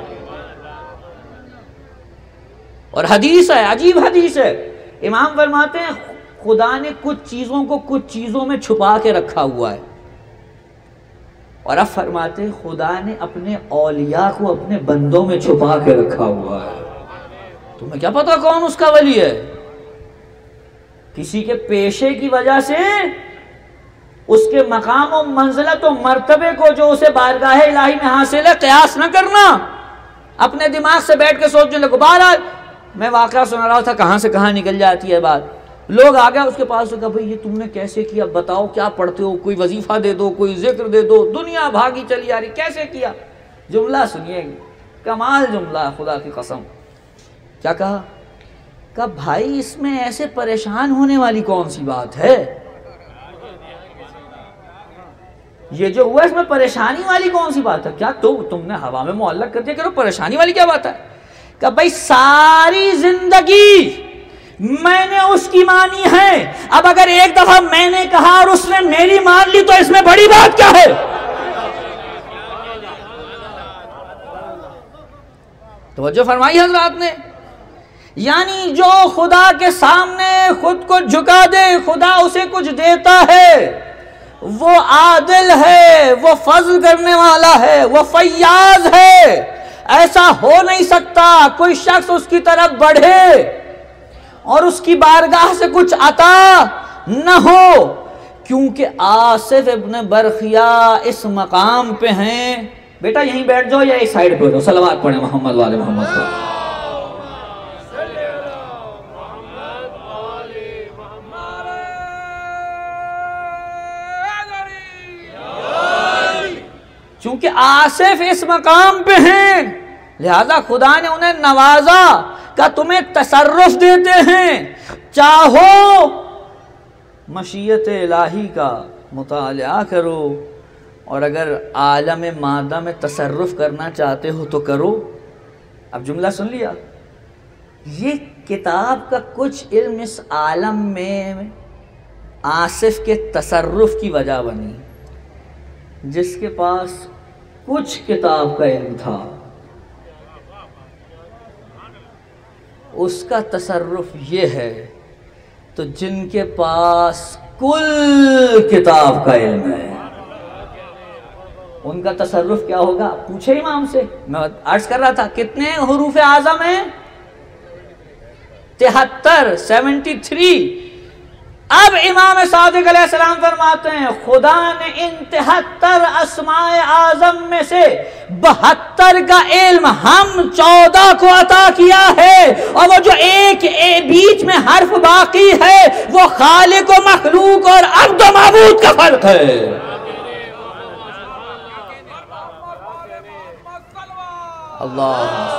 اور حدیث ہے، عجیب حدیث ہے، امام فرماتے ہیں خدا نے کچھ چیزوں کو کچھ چیزوں میں چھپا کے رکھا ہوا ہے، اور اب فرماتے ہیں خدا نے اپنے اولیاء کو اپنے بندوں میں چھپا کے رکھا ہوا ہے۔ تمہیں کیا پتا کون اس کا ولی ہے؟ کسی کے پیشے کی وجہ سے اس کے مقام و منزلت و مرتبے کو جو اسے بارگاہ الہی میں حاصل ہے قیاس نہ کرنا، اپنے دماغ سے بیٹھ کے سوچنے لگو۔ بہرحال میں واقعہ سنا رہا تھا، کہاں سے کہاں نکل جاتی ہے بات۔ لوگ آ گئے اس کے پاس، کہا بھئی یہ تم نے کیسے کیا، بتاؤ کیا پڑھتے ہو، کوئی وظیفہ دے دو، کوئی ذکر دے دو، دنیا بھاگی چلی آ رہی، کیسے کیا؟ جملہ سنیے، کمال جملہ، خدا کی قسم۔ کیا کہا؟ کہا بھائی اس میں ایسے پریشان ہونے والی کون سی بات ہے؟ یہ جو ہوا اس میں پریشانی والی کون سی بات ہے؟ کیا تو تم نے ہوا میں معلق کر دیا، کرو پریشانی والی کیا بات ہے؟ کہ بھائی ساری زندگی میں نے اس کی مانی ہے، اب اگر ایک دفعہ میں نے کہا اور اس نے میری مان لی تو اس میں بڑی بات کیا ہے؟ توجہ فرمائی حضرات نے؟ یعنی جو خدا کے سامنے خود کو جھکا دے، خدا اسے کچھ دیتا ہے، وہ عادل ہے، وہ فضل کرنے والا ہے، وہ فیاض ہے۔ ایسا ہو نہیں سکتا کوئی شخص اس کی طرف بڑھے اور اس کی بارگاہ سے کچھ عطا نہ ہو، کیونکہ آصف ابن برخیا اس مقام پہ ہیں۔ بیٹا یہیں بیٹھ جاؤ یا اس سائیڈ پہ ہو جاؤ، صلوات پڑھیں محمد والے محمد کو۔ چونکہ آصف اس مقام پہ ہیں لہذا خدا نے انہیں نوازا کہ تمہیں تصرف دیتے ہیں، چاہو مشیت الہی کا مطالعہ کرو، اور اگر عالم مادہ میں تصرف کرنا چاہتے ہو تو کرو۔ اب جملہ سن لیا، یہ کتاب کا کچھ علم اس عالم میں آصف کے تصرف کی وجہ بنی۔ جس کے پاس کچھ کتاب کا علم تھا اس کا تصرف یہ ہے، تو جن کے پاس کل کتاب کا علم ہے ان کا تصرف کیا ہوگا؟ پوچھے امام سے. میں عرض کر رہا تھا کتنے حروف اعظم ہیں؟ تہتر، سیونٹی تھری. اب امام صادق علیہ السلام فرماتے ہیں خدا نے ان تہتر اسماء اعظم میں سے بہتر کا علم ہم چودہ کو عطا کیا ہے، اور وہ جو ایک بیچ میں حرف باقی ہے وہ خالق و مخلوق اور عبد و معبود کا فرق ہے. اللہ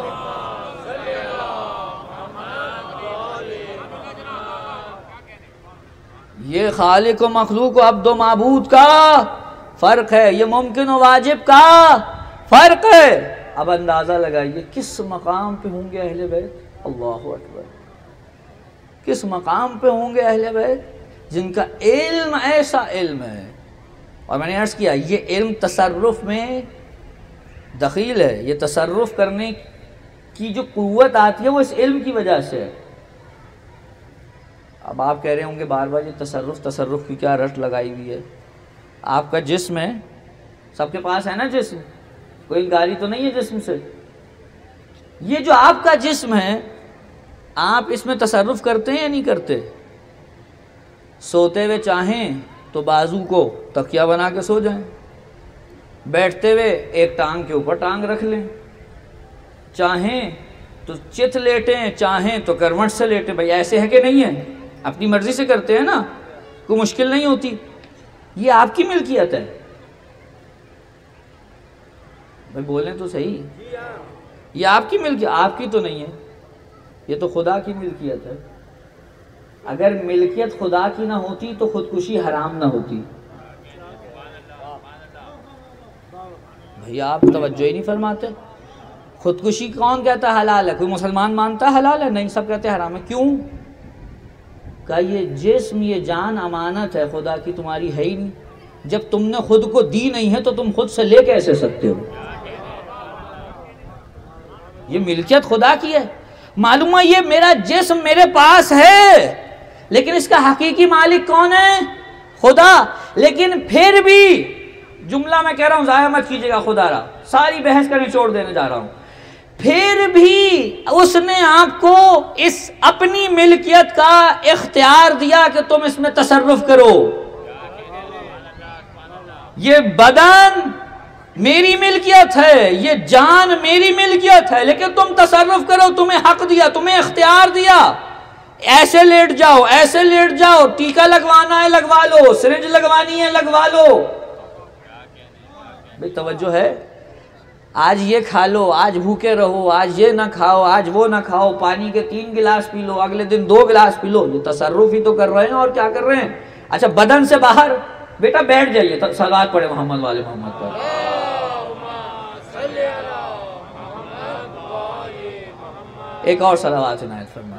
یہ خالق و مخلوق و عبد و معبود کا فرق ہے، یہ ممکن و واجب کا فرق ہے. اب اندازہ لگائیے کس مقام پہ ہوں گے اہل بیت. اللہ اکبر. کس مقام پہ ہوں گے اہل بیت جن کا علم ایسا علم ہے. اور میں نے عرض کیا یہ علم تصرف میں دخیل ہے، یہ تصرف کرنے کی جو قوت آتی ہے وہ اس علم کی وجہ سے ہے. اب آپ کہہ رہے ہوں گے بار بار یہ تصرف تصرف کی کیا رٹ لگائی ہوئی ہے. آپ کا جسم ہے، سب کے پاس ہے نا جسم، کوئی گالی تو نہیں ہے جسم سے. یہ جو آپ کا جسم ہے آپ اس میں تصرف کرتے ہیں یا نہیں کرتے؟ سوتے ہوئے چاہیں تو بازو کو تکیہ بنا کے سو جائیں، بیٹھتے ہوئے ایک ٹانگ کے اوپر ٹانگ رکھ لیں، چاہیں تو چت لیٹیں، چاہیں تو کروٹ سے لیٹیں. بھائی ایسے ہے کہ نہیں ہے؟ اپنی مرضی سے کرتے ہیں نا، کوئی مشکل نہیں ہوتی. یہ آپ کی ملکیت ہے. بھائی بولیں تو صحیح، یہ آپ کی ملکیت، آپ کی تو نہیں ہے، یہ تو خدا کی ملکیت ہے. اگر ملکیت خدا کی نہ ہوتی تو خودکشی حرام نہ ہوتی. بھئی آپ توجہ ہی نہیں فرماتے. خودکشی کون کہتا ہے حلال ہے؟ کوئی مسلمان مانتا ہے حلال ہے؟ نہیں، سب کہتے ہیں حرام ہے. کیوں؟ کہ یہ جسم یہ جان امانت ہے خدا کی، تمہاری ہے ہی نہیں. جب تم نے خود کو دی نہیں ہے تو تم خود سے لے کیسے سکتے ہو؟ یہ ملکیت خدا کی ہے. معلوم ہے یہ میرا جسم میرے پاس ہے لیکن اس کا حقیقی مالک کون ہے؟ خدا. لیکن پھر بھی جملہ میں کہہ رہا ہوں ضائع مت کیجیے گا، خدا را ساری بحث کا نچوڑ دینے جا رہا ہوں. پھر بھی اس نے آپ کو اس اپنی ملکیت کا اختیار دیا کہ تم اس میں تصرف کرو. یہ بدن میری ملکیت ہے، یہ جان میری ملکیت ہے، لیکن تم تصرف کرو، تمہیں حق دیا، تمہیں اختیار دیا. ایسے لیٹ جاؤ، ایسے لیٹ جاؤ، ٹیکا لگوانا ہے لگوا لو، سرنج لگوانی ہے لگوا لو. بھئی توجہ ہے؟ آج یہ کھا لو، آج بھوکے رہو، آج یہ نہ کھاؤ، آج وہ نہ کھاؤ، پانی کے تین گلاس پی لو، اگلے دن دو گلاس پی لو. یہ تصرف ہی تو کر رہے ہیں، اور کیا کر رہے ہیں؟ اچھا بدن سے باہر بیٹا بیٹھ جائیے، صلوات پڑھے محمد والے محمد پر. ایک اور صلوات عنایت فرمائے.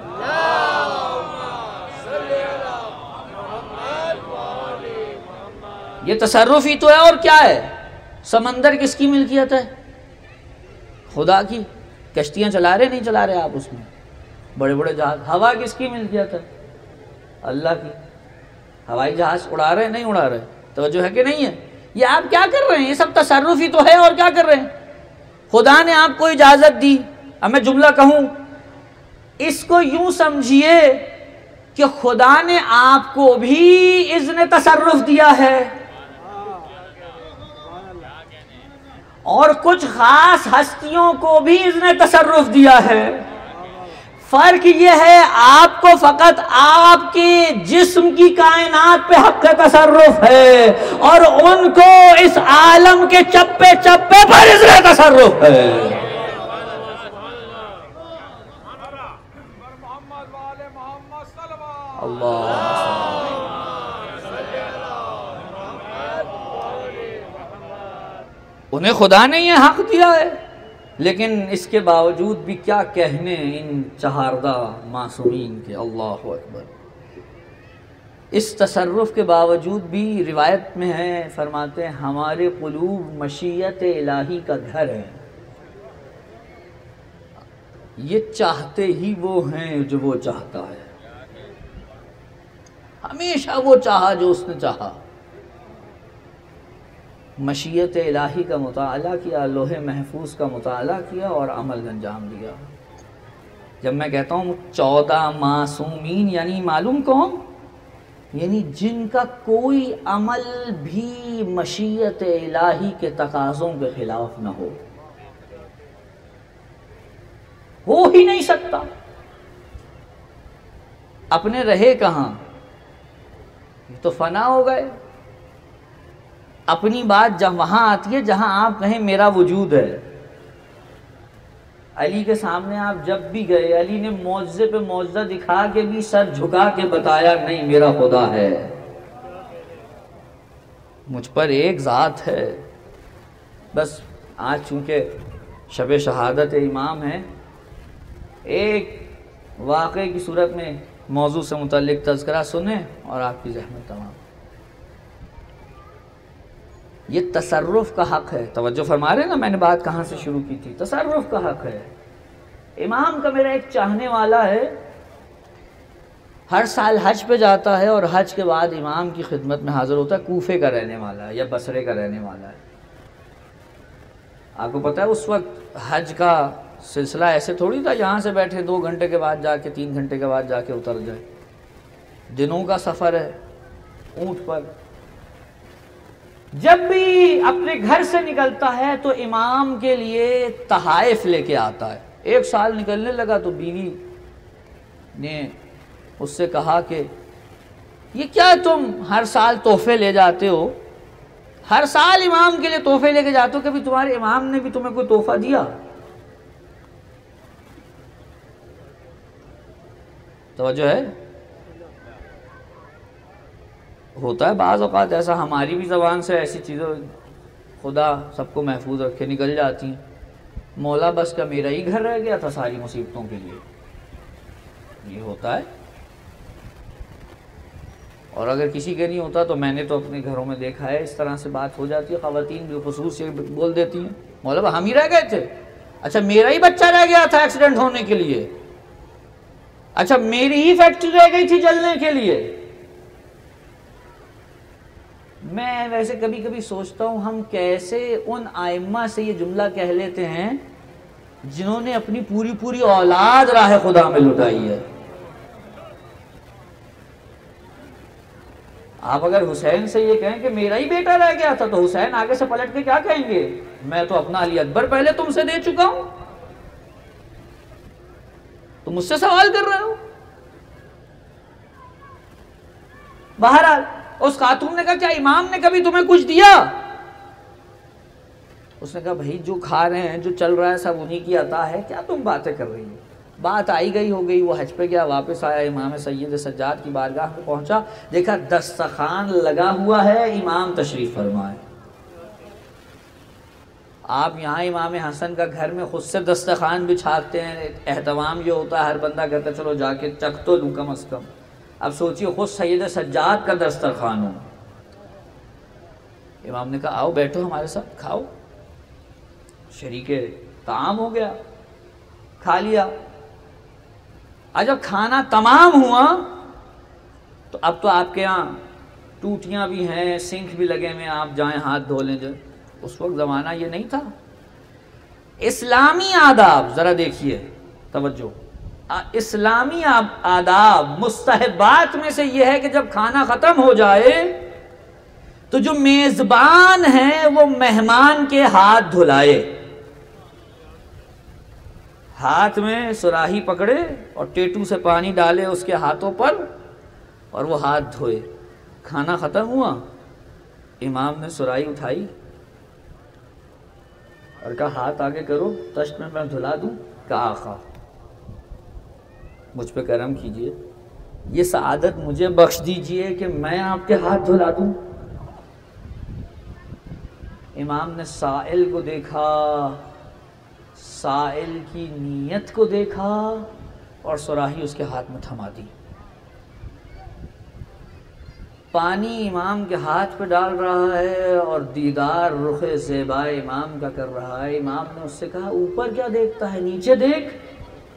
یہ تصرف ہی تو ہے، اور کیا ہے؟ سمندر کس کی ملکیت ہے؟ خدا کی. کشتیاں چلا رہے نہیں چلا رہے آپ اس میں، بڑے بڑے جہاز. ہوا کس کی ملکیت ہے؟ اللہ کی. ہوائی جہاز اڑا رہے نہیں اڑا رہے؟ توجہ ہے کہ نہیں ہے؟ یہ آپ کیا کر رہے ہیں؟ یہ سب تصرف ہی تو ہے، اور کیا کر رہے ہیں؟ خدا نے آپ کو اجازت دی. اب میں جملہ کہوں، اس کو یوں سمجھیے کہ خدا نے آپ کو بھی اذن تصرف دیا ہے، اور کچھ خاص ہستیوں کو بھی اذن تصرف دیا ہے. فرق یہ ہے آپ کو فقط آپ کے جسم کی کائنات پہ حق تصرف ہے، اور ان کو اس عالم کے چپے چپے پر اذن تصرف ہے. اللہ انہیں خدا نے یہ حق دیا ہے، لیکن اس کے باوجود بھی کیا کہنے ان چہاردہ معصومین کے. اللہ اکبر. اس تصرف کے باوجود بھی روایت میں ہے، فرماتے ہیں ہمارے قلوب مشیت الہی کا گھر ہے. یہ چاہتے ہی وہ ہیں جو وہ چاہتا ہے، ہمیشہ وہ چاہا جو اس نے چاہا۔ مشیت الہی کا مطالعہ کیا، لوح محفوظ کا مطالعہ کیا اور عمل انجام دیا۔ جب میں کہتا ہوں چودہ معصومین، یعنی معلوم کون؟ یعنی جن کا کوئی عمل بھی مشیت الہی کے تقاضوں کے خلاف نہ ہو، ہو ہی نہیں سکتا۔ اپنے رہے کہاں؟ یہ تو فنا ہو گئے۔ اپنی بات جب وہاں آتی ہے جہاں آپ کہیں میرا وجود ہے۔ علی کے سامنے آپ جب بھی گئے، علی نے معجزے پہ معجزہ دکھا کے بھی سر جھکا کے بتایا نہیں میرا خدا ہے، مجھ پر ایک ذات ہے۔ بس آج چونکہ شب شہادت امام ہے، ایک واقعے کی صورت میں موضوع سے متعلق تذکرہ سنیں اور آپ کی زحمت تمام۔ یہ تصرف کا حق ہے، توجہ فرما رہے ہیں نا، میں نے بات کہاں سے شروع کی تھی؟ تصرف کا حق ہے۔ امام کا میرا ایک چاہنے والا ہے، ہر سال حج پہ جاتا ہے اور حج کے بعد امام کی خدمت میں حاضر ہوتا ہے۔ کوفے کا رہنے والا ہے یا بصرے کا رہنے والا ہے۔ آپ کو پتہ ہے اس وقت حج کا سلسلہ ایسے تھوڑی تھا یہاں سے بیٹھے دو گھنٹے کے بعد جا کے تین گھنٹے کے بعد جا کے اتر جائے۔ دنوں کا سفر ہے اونٹ پر۔ جب بھی اپنے گھر سے نکلتا ہے تو امام کے لیے تحائف لے کے آتا ہے۔ ایک سال نکلنے لگا تو بیوی نے اس سے کہا کہ یہ کیا تم ہر سال تحفے لے جاتے ہو، ہر سال امام کے لیے تحفے لے کے جاتے ہو، کبھی تمہارے امام نے بھی تمہیں کوئی تحفہ دیا؟ توجہ ہے؟ ہوتا ہے بعض اوقات ایسا، ہماری بھی زبان سے ایسی چیزیں خدا سب کو محفوظ رکھے نکل جاتی ہیں۔ مولا بس کا میرا ہی گھر رہ گیا تھا ساری مصیبتوں کے لیے، یہ ہوتا ہے۔ اور اگر کسی کے نہیں ہوتا تو میں نے تو اپنے گھروں میں دیکھا ہے، اس طرح سے بات ہو جاتی ہے، خواتین بالخصوص یہ بول دیتی ہیں مولا ہم ہی رہ گئے تھے، اچھا میرا ہی بچہ رہ گیا تھا ایکسیڈنٹ ہونے کے لیے، اچھا میری ہی فیکٹری رہ گئی تھی جلنے کے لیے۔ میں ویسے کبھی کبھی سوچتا ہوں ہم کیسے ان ائمہ سے یہ جملہ کہہ لیتے ہیں جنہوں نے اپنی پوری پوری اولاد راہ خدا میں لٹائی ہے۔ آپ اگر حسین سے یہ کہیں کہ میرا ہی بیٹا رہ گیا تھا تو حسین آگے سے پلٹ کے کیا کہیں گے؟ میں تو اپنا علی اکبر پہلے تم سے دے چکا ہوں، تم مجھ سے سوال کر رہے ہو۔ بہرحال اس خاتون نے کہا کیا امام نے کبھی تمہیں کچھ دیا؟ اس نے کہا بھائی جو کھا رہے ہیں جو چل رہا ہے سب انہی کی عطا ہے، کیا تم باتیں کر رہی ہو؟ بات آئی گئی ہو گئی، وہ حج پہ گیا، واپس آیا، امام سید سجاد کی بارگاہ میں پہنچا، دیکھا دسترخوان لگا ہوا ہے، امام تشریف فرما ہے۔ آپ یہاں امام حسن کا گھر میں خود سے دسترخوان بچھاتے ہیں، اہتمام یہ ہوتا ہے ہر بندہ کہتا ہے چلو جا کے چکھ تو لوں کم از کم، اب سوچیے خود سید سجاد کا دسترخوان ہو۔ امام نے کہا آؤ بیٹھو ہمارے ساتھ کھاؤ، شریک طعام ہو گیا، کھا لیا۔ آج جب کھانا تمام ہوا تو اب تو آپ کے یہاں ٹوٹیاں بھی ہیں، سنک بھی لگے ہوئے ہیں، آپ جائیں ہاتھ دھو لیں۔ جو اس وقت زمانہ یہ نہیں تھا۔ اسلامی آداب ذرا دیکھیے، توجہ، اسلامی آداب مستحبات میں سے یہ ہے کہ جب کھانا ختم ہو جائے تو جو میزبان ہے وہ مہمان کے ہاتھ دھلائے، ہاتھ میں سراہی پکڑے اور ٹیٹو سے پانی ڈالے اس کے ہاتھوں پر اور وہ ہاتھ دھوئے۔ کھانا ختم ہوا، امام نے سراہی اٹھائی اور کہا ہاتھ آگے کرو تشت میں میں دھلا دوں۔ کہا آقا مجھ پہ کرم کیجئے، یہ سعادت مجھے بخش دیجئے کہ میں آپ کے ہاتھ دھلا دوں۔ امام نے سائل کو دیکھا، سائل کی نیت کو دیکھا اور سراہی اس کے ہاتھ میں تھما دی۔ پانی امام کے ہاتھ پہ ڈال رہا ہے اور دیدار رخ زیبا امام کا کر رہا ہے۔ امام نے اس سے کہا اوپر کیا دیکھتا ہے، نیچے دیکھ۔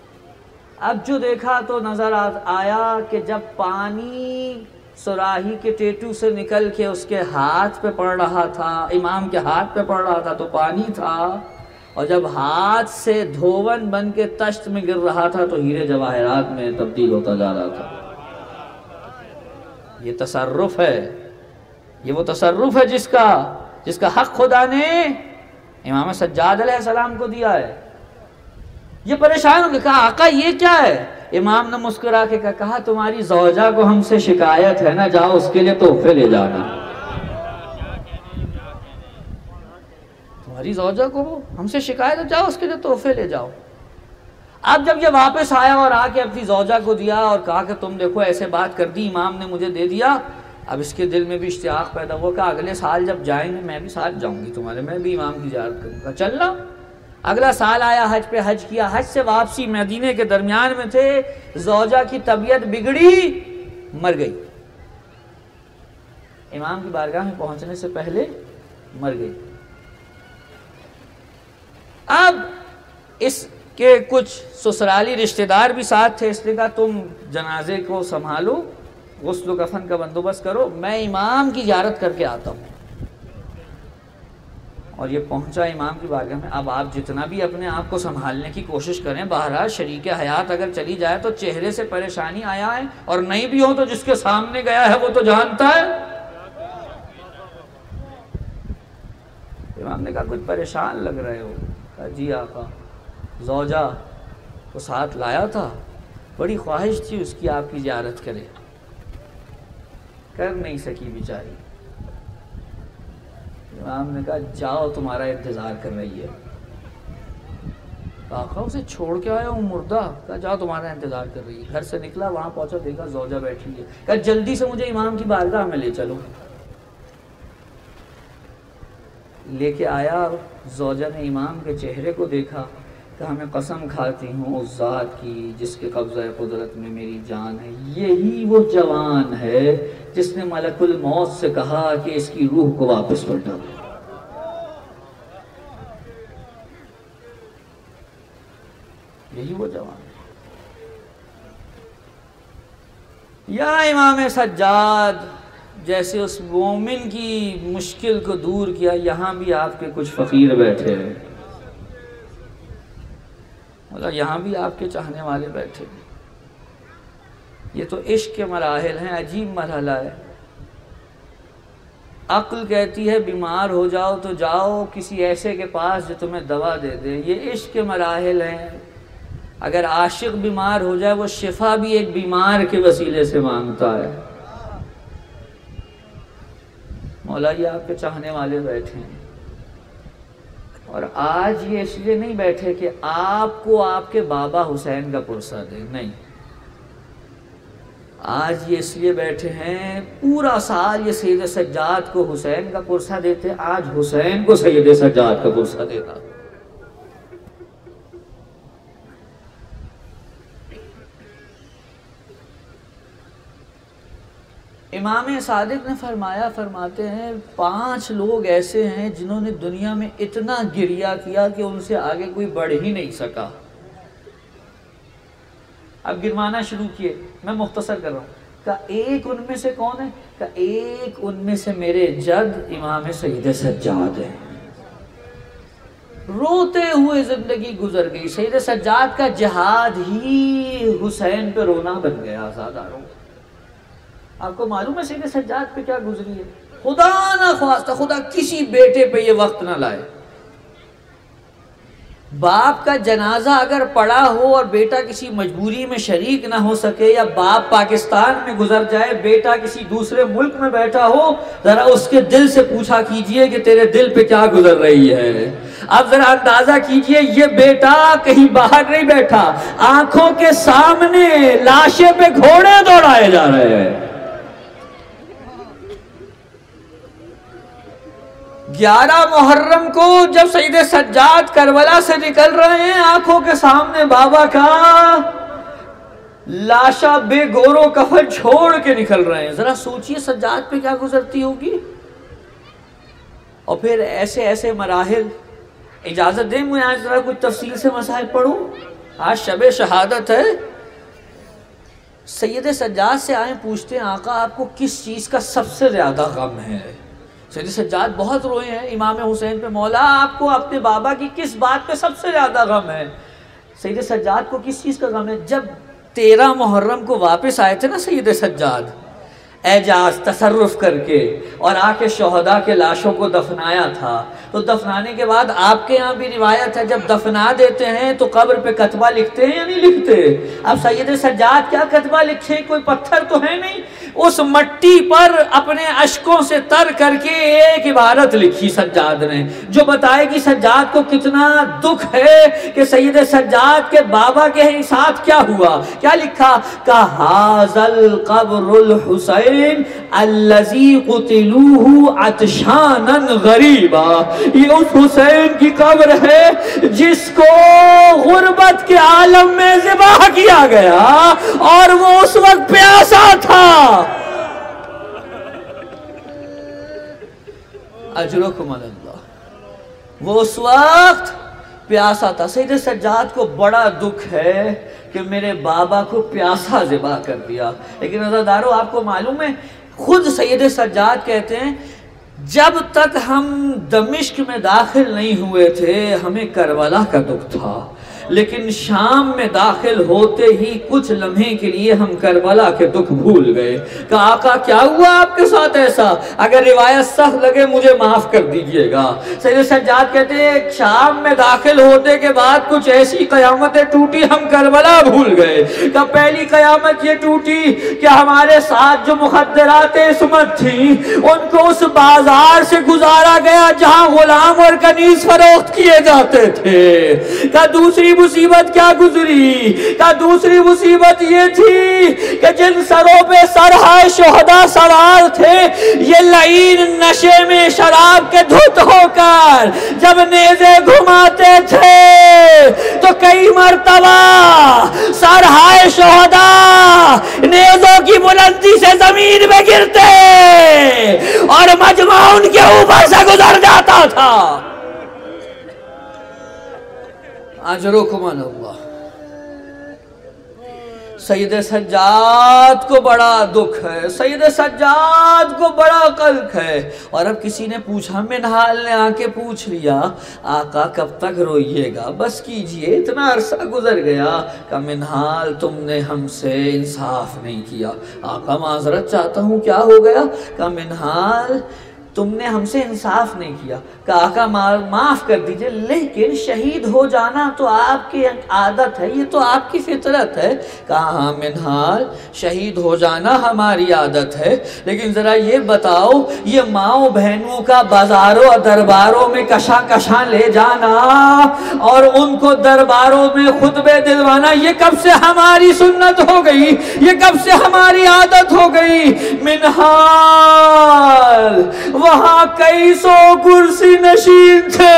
اب جو دیکھا تو نظر آیا کہ جب پانی صراحی کے ٹیٹو سے نکل کے اس کے ہاتھ پہ پڑ رہا تھا، امام کے ہاتھ پہ پڑ رہا تھا تو پانی تھا، اور جب ہاتھ سے دھون بن کے تشت میں گر رہا تھا تو ہیرے جواہرات میں تبدیل ہوتا جا رہا تھا۔ یہ تصرف ہے، یہ وہ تصرف ہے جس کا جس کا حق خدا نے امام سجاد علیہ السلام کو دیا ہے۔ یہ پریشان ہو کے کہا آقا یہ کیا ہے؟ امام نے مسکرا کے کہا تمہاری زوجہ کو ہم سے شکایت ہے نا، جاؤ اس کے لیے تحفے لے جانا۔ تمہاری زوجہ کو ہم سے شکایت ہے، جاؤ اس کے لیے تحفے لے جاؤ۔ اب جب یہ واپس آیا اور آ کے اپنی زوجہ کو دیا اور کہا کہ تم دیکھو ایسے بات کر دی، امام نے مجھے دے دیا، اب اس کے دل میں بھی اشتیاق پیدا ہوا کہ اگلے سال جب جائیں گے میں بھی ساتھ جاؤں گی تمہارے، میں بھی امام کی زیارت کروں گا، چلنا۔ اگلا سال آیا، حج پہ حج کیا، حج سے واپسی مدینے کے درمیان میں تھے، زوجہ کی طبیعت بگڑی، مر گئی، امام کی بارگاہ میں پہنچنے سے پہلے مر گئی۔ اب اس کے کچھ سسرالی رشتہ دار بھی ساتھ تھے، اس نے کہا تم جنازے کو سنبھالو، غسل و کفن کا بندوبست کرو، میں امام کی زیارت کر کے آتا ہوں۔ اور یہ پہنچا امام کی بارگاہ میں۔ اب آپ جتنا بھی اپنے آپ کو سنبھالنے کی کوشش کریں، بہرحال شریک حیات اگر چلی جائے تو چہرے سے پریشانی آیا ہے، اور نہیں بھی ہو تو جس کے سامنے گیا ہے وہ تو جانتا ہے۔ امام نے کہا کچھ پریشان لگ رہے ہو؟ کہا جی آقا، زوجہ کو ساتھ لایا تھا، بڑی خواہش تھی اس کی آپ کی زیارت کرے، کر نہیں سکی بیچاری۔ امام نے کہا جاؤ تمہارا انتظار کر رہی ہے۔ آقا اسے چھوڑ کے آیا ہوں مردہ، کہا جاؤ تمہارا انتظار کر رہی ہے۔ گھر سے نکلا، وہاں پہنچا، دیکھا زوجہ بیٹھی ہے، کہا جلدی سے مجھے امام کی بارگاہ میں لے چلو۔ لے کے آیا، زوجہ نے امام کے چہرے کو دیکھا، کہا میں قسم کھاتی ہوں اس ذات کی جس کے قبضہ قدرت میں میری جان ہے، یہی وہ جوان ہے جس نے ملک الموت سے کہا کہ اس کی روح کو واپس لوٹا دو۔ یہی وہ جوان ہے۔ یا امام سجاد، جیسے اس مومن کی مشکل کو دور کیا، یہاں بھی آپ کے کچھ فقیر بیٹھے ہیں، مطلب یہاں بھی آپ کے چاہنے والے بیٹھے ہیں۔ یہ تو عشق کے مراحل ہیں، عجیب مرحلہ ہے۔ عقل کہتی ہے بیمار ہو جاؤ تو جاؤ کسی ایسے کے پاس جو تمہیں دوا دے دے، یہ عشق کے مراحل ہیں۔ اگر عاشق بیمار ہو جائے وہ شفا بھی ایک بیمار کے وسیلے سے مانگتا ہے۔ مولا یہ آپ کے چاہنے والے بیٹھے ہیں، اور آج یہ اس لیے نہیں بیٹھے کہ آپ کو آپ کے بابا حسین کا پرسہ دے، نہیں، آج یہ اس لیے بیٹھے ہیں، پورا سال یہ سید سجاد کو حسین کا پرسہ دیتے، آج حسین کو سید سجاد کا پرسہ دینا۔ امام صادق نے فرمایا، فرماتے ہیں پانچ لوگ ایسے ہیں جنہوں نے دنیا میں اتنا گریہ کیا کہ ان سے آگے کوئی بڑھ ہی نہیں سکا۔ اب گروانا شروع کیے، میں مختصر کر رہا ہوں۔ کہ ایک ان میں سے کون ہے؟ کہ ایک ان میں سے میرے جد امام سید سجاد ہیں۔ روتے ہوئے زندگی گزر گئی، سید سجاد کا جہاد ہی حسین پہ رونا بن گیا۔ آزاداروں، آپ کو معلوم ہے سید سجاد پہ کیا گزری ہے؟ خدا نہ خواستہ خدا کسی بیٹے پہ یہ وقت نہ لائے، باپ کا جنازہ اگر پڑا ہو اور بیٹا کسی مجبوری میں شریک نہ ہو سکے، یا باپ پاکستان میں گزر جائے، بیٹا کسی دوسرے ملک میں بیٹھا ہو، ذرا اس کے دل سے پوچھا کیجئے کہ تیرے دل پہ کیا گزر رہی ہے۔ اب ذرا اندازہ کیجئے، یہ بیٹا کہیں باہر نہیں بیٹھا، آنکھوں کے سامنے لاشیں پہ گھوڑے دوڑائے جا رہے ہیں۔ گیارہ محرم کو جب سید سجاد کربلا سے نکل رہے ہیں، آنکھوں کے سامنے بابا کا لاشا بے گورو کفن چھوڑ کے نکل رہے ہیں، ذرا سوچئے سجاد پہ کیا گزرتی ہوگی۔ اور پھر ایسے ایسے مراحل۔ اجازت دیں میں آج ذرا کچھ تفصیل سے مسائل پڑھوں، آج شب شہادت ہے، سید سجاد سے آئیں پوچھتے ہیں آقا آپ کو کس چیز کا سب سے زیادہ غم ہے؟ سید سجاد بہت روئے ہیں امام حسین پہ، مولا آپ کو اپنے بابا کی کس بات پہ سب سے زیادہ غم ہے؟ سید سجاد کو کس چیز کا غم ہے؟ جب تیرہ محرم کو واپس آئے تھے نا سید سجاد اعجاز تصرف کر کے اور آ کے شہداء کے لاشوں کو دفنایا تھا، تو دفنانے کے بعد آپ کے یہاں بھی روایت ہے جب دفنا دیتے ہیں تو قبر پہ کتبہ لکھتے ہیں یا نہیں لکھتے؟ اب سید سجاد کیا کتبہ لکھیں، کوئی پتھر تو ہے نہیں، اس مٹی پر اپنے اشکوں سے تر کر کے ایک عبارت لکھی سجاد نے جو بتائے کہ سجاد کو کتنا دکھ ہے کہ سید سجاد کے بابا کے ساتھ کیا ہوا۔ کیا لکھا؟ کہ ھذل قبر الحسین الذی قتلوہ عطشانا غریبا، یہ اس حسین کی قبر ہے جس کو غربت کے عالم میں ذبح کیا گیا اور وہ اس وقت پیاسا تھا۔ اجرکم اللہ، وہ اس وقت پیاسا تھا۔ سید سجاد کو بڑا دکھ ہے کہ میرے بابا کو پیاسا ذبح کر دیا، لیکن عزیزدارو آپ کو معلوم ہے خود سید سجاد کہتے ہیں جب تک ہم دمشق میں داخل نہیں ہوئے تھے ہمیں کربلا کا دکھ تھا، لیکن شام میں داخل ہوتے ہی کچھ لمحے کے لیے ہم کربلا کے دکھ بھول گئے۔ کہ آقا کیا ہوا آپ کے ساتھ ایسا؟ اگر روایت سخت لگے مجھے معاف کر دیجئے گا۔ سید سجاد کہتے ہیں شام میں داخل ہوتے کے بعد کچھ ایسی قیامتیں ٹوٹی ہم کربلا بھول گئے۔ کہ پہلی قیامت یہ ٹوٹی کہ ہمارے ساتھ جو مخدرات عصمت تھیں ان کو اس بازار سے گزارا گیا جہاں غلام اور کنیز فروخت کیے جاتے تھے۔ کہ دوسری مصیبت کیا گزری؟ کہ دوسری مصیبت یہ تھی کہ جن سروں پہ سرہائے شہداء سوار تھے یہ لعین نشے میں شراب کے دھت ہو کر جب نیزے گھماتے تھے تو کئی مرتبہ سرہائے شہداء نیزوں کی بلندی سے زمین میں گرتے اور مجمع ان کے اوپر سے گزر جاتا تھا۔ اجرکم اللہ۔ سید سجاد کو بڑا دکھ ہے، سید سجاد کو بڑا قلق ہے۔ اور اب کسی نے پوچھا، منہال نے آ کے پوچھ لیا آقا کب تک روئیے گا، بس کیجئے اتنا عرصہ گزر گیا۔ کہ منہال تم نے ہم سے انصاف نہیں کیا۔ آقا معذرت چاہتا ہوں کیا ہو گیا؟ کہ منہال تم نے ہم سے انصاف نہیں کیا۔ کہ آقا معاف کر دیجئے لیکن شہید ہو جانا تو آپ کی عادت ہے، یہ تو آپ کی فطرت ہے۔ کہا ہاں منہال شہید ہو جانا ہماری عادت ہے، لیکن ذرا یہ بتاؤ یہ ماؤں بہنوں کا بازاروں درباروں میں کشاں کشاں لے جانا اور ان کو درباروں میں خطبے دلوانا یہ کب سے ہماری سنت ہو گئی، یہ کب سے ہماری عادت ہو گئی؟ منہال وہاں کئی سو کرسی نشین تھے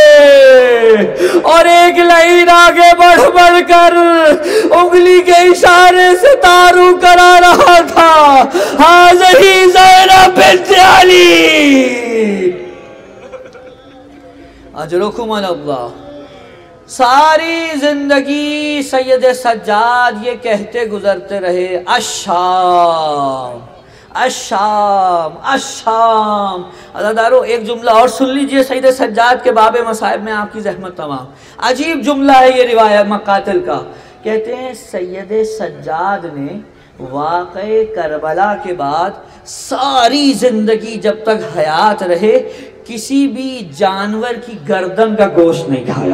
اور ایک لائن آگے بڑھ بڑھ کر انگلی کے اشارے سے تارو کرا رہا تھا، حاضری زینب بنت علی۔ اجرکم اللہ۔ ساری زندگی سید سجاد یہ کہتے گزرتے رہے الشام الشام الشام۔ عزیزدارو ایک جملہ اور سن لیجئے سید سجاد کے باب مصائب میں آپ کی زحمت تمام۔ عجیب جملہ ہے یہ روایت مقاتل کا۔ کہتے ہیں سید سجاد نے واقع کربلا کے بعد ساری زندگی جب تک حیات رہے کسی بھی جانور کی گردن کا گوشت نہیں کھایا،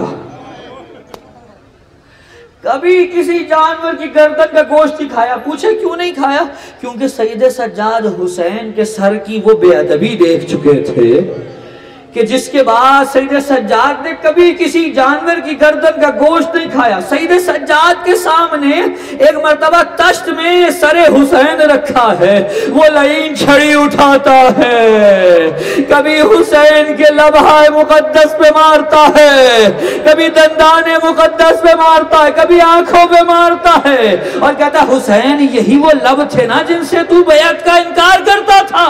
کبھی کسی جانور کی گردن کا گوشت نہیں کھایا۔ پوچھے کیوں نہیں کھایا؟ کیونکہ سید سجاد حسین کے سر کی وہ بے ادبی دیکھ چکے تھے کہ جس کے بعد سید سجاد نے کبھی کسی جانور کی گردن کا گوشت نہیں کھایا۔ سید سجاد کے سامنے ایک مرتبہ تشت میں سر حسین رکھا ہے، وہ لعین چھڑی اٹھاتا ہے، کبھی حسین کے لبہ مقدس پہ مارتا ہے، کبھی دندان مقدس پہ مارتا ہے، کبھی آنکھوں پہ مارتا ہے اور کہتا حسین یہی وہ لب تھے نا جن سے تو بیعت کا انکار کرتا تھا۔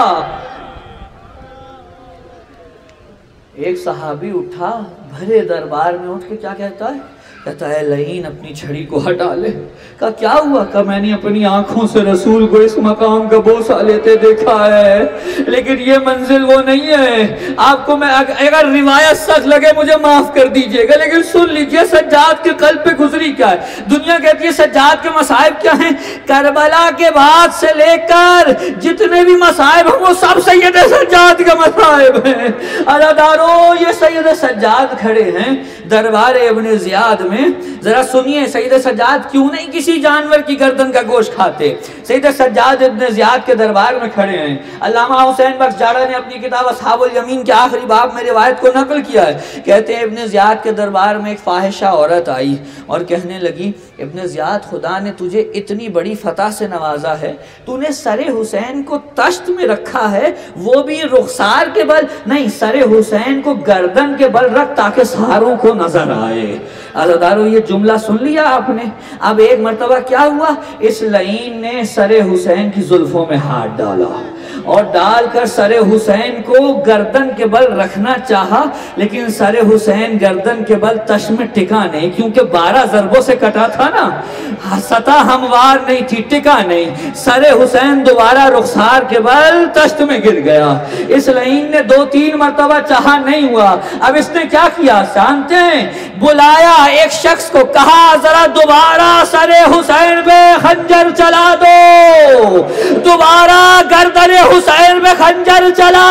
ایک صحابی اٹھا بھرے دربار میں اٹھ کے کیا کہتا ہے کہتا ہے لعین اپنی چھڑی کو ہٹا لے. کہا کیا ہوا؟ کہا میں نے اپنی آنکھوں سے رسول کو اس مقام کا بوسہ لیتے دیکھا ہے، لیکن یہ منزل وہ نہیں ہے. آپ کو میں اگر روایت سچ لگے مجھے معاف کر دیجئے گا، لیکن سن لیجئے سجاد کے قلب پہ گزری کیا ہے. دنیا کہتی ہے سجاد کے مصائب کیا ہیں، کربلا کے بعد سے لے کر جتنے بھی مصائب ہیں وہ سب سید سجاد کا مصائب ہیں. عزادارو یہ سید سجاد کھڑے ہیں دربار ابن زیاد میں. ذرا سنیے سید سجاد کیوں نہیں کسی جانور کی گردن کا گوشت کھاتے. سید سجاد ابن زیاد کے دربار میں کھڑے ہیں. علامہ حسین بخش جاڑا نے اپنی کتاب اصحاب الیمین کے آخری باب میں روایت کو نقل کیا ہے. کہتے ہیں ابن زیاد کے دربار میں ایک فاحشہ عورت آئی اور کہنے لگی ابن زیاد خدا نے تجھے اتنی بڑی فتح سے نوازا ہے، تو نے سر حسین کو تشت میں رکھا ہے، وہ بھی رخسار کے بل نہیں، سر حسین کو گردن کے بل رکھ تاکہ ساروں کو نظر آئے. عزادارو یہ جملہ سن لیا آپ نے. اب ایک مرتبہ کیا ہوا، اس لعین نے سر حسین کی زلفوں میں ہاتھ ڈالا اور ڈال کر سر حسین کو گردن کے بل رکھنا چاہا، لیکن سر حسین گردن کے بل تش میں ٹکا نہیں، کیونکہ بارہ ضربوں سے کٹا تھا نا، سطح ہموار نہیں تھی، ٹکا نہیں. سر حسین دوبارہ رخسار کے بل تشت میں گر گیا. اس لعین نے دو تین مرتبہ چاہا، نہیں ہوا. اب اس نے کیا کیا جانتے ہیں؟ بلایا ایک شخص کو، کہا ذرا دوبارہ سر حسین پہ خنجر چلا دو، دوبارہ گردن حسین میں خنجر چلا.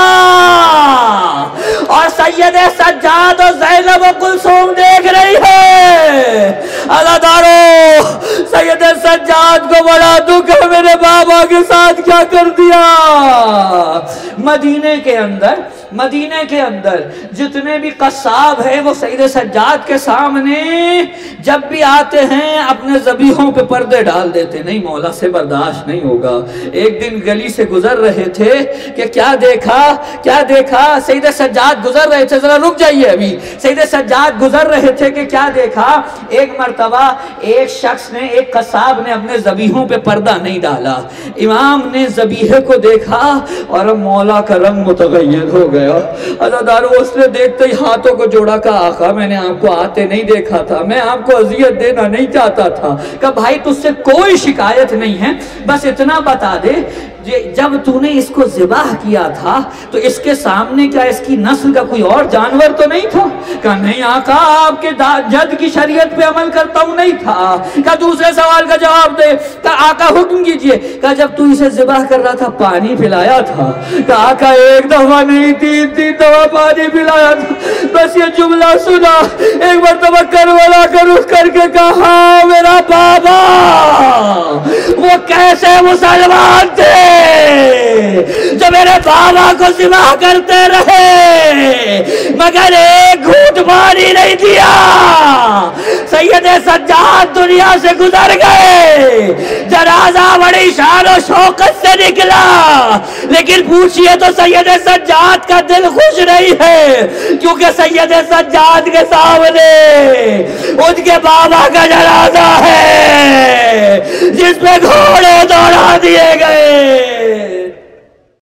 اور سید سجاد اور زینب و کلثوم دیکھ رہی ہے. عزادارو سید سجاد کو بڑا دکھ ہے، میرے بابا کے ساتھ کیا کر دیا. مدینے کے اندر مدینے کے اندر جتنے بھی قصاب ہیں وہ سید سجاد کے سامنے جب بھی آتے ہیں اپنے ذبیحوں پہ پردے ڈال دیتے. نہیں مولا سے برداشت نہیں ہوگا. ایک دن گلی سے گزر رہے تھے کہ کیا دیکھا کیا دیکھا سید سجاد گزر رہے تھے، ذرا رک جائیے ابھی. سید سجاد گزر رہے تھے کہ کیا دیکھا، ایک مرتبہ ایک شخص نے ایک قصاب نے اپنے ذبیحوں پہ پردہ نہیں ڈالا. امام نے ذبیحے کو دیکھا اور مولا کا رنگ متغیر ہو گیا. عزادارو اس نے دیکھتے ہی ہاتھوں کو جوڑا، کہا آقا میں نے آپ کو آتے نہیں دیکھا تھا، میں آپ کو اذیت دینا نہیں چاہتا تھا. کہا بھائی تجھ سے کوئی شکایت نہیں ہے، بس اتنا بتا دے جب تو نے اس کو ذبح کیا تھا تو اس کے سامنے کیا اس کی نسل کا کوئی اور جانور تو نہیں تھا؟ کہا نہیں آقا آپ کے جد کی شریعت پہ عمل کرتا ہوں نہیں تھا. کہا دوسرے سوال کا جواب دے. کہا آقا حکم کیجئے. کہا جب تو اسے ذبح کر رہا تھا پانی پلایا تھا؟ کہا آقا ایک دفعہ نہیں تین تین دفعہ پانی پلایا تھا. بس یہ جملہ سنا. ایک مرتبہ کربلا کا رخ کر کے کہا میرا بابا وہ کیسے مسلمان تھے جو میرے بابا کو ذبح کرتے رہے مگر ایک گھونٹ پانی نہیں دیا. سید سجاد دنیا سے گزر گئے، جنازہ بڑی شان و شوقت سے نکلا، لیکن پوچھئے تو سید سجاد کا دل خوش نہیں ہے، کیونکہ سید سجاد کے سامنے ان کے بابا کا جنازہ ہے جس پہ گھوڑے دوڑا دیے گئے.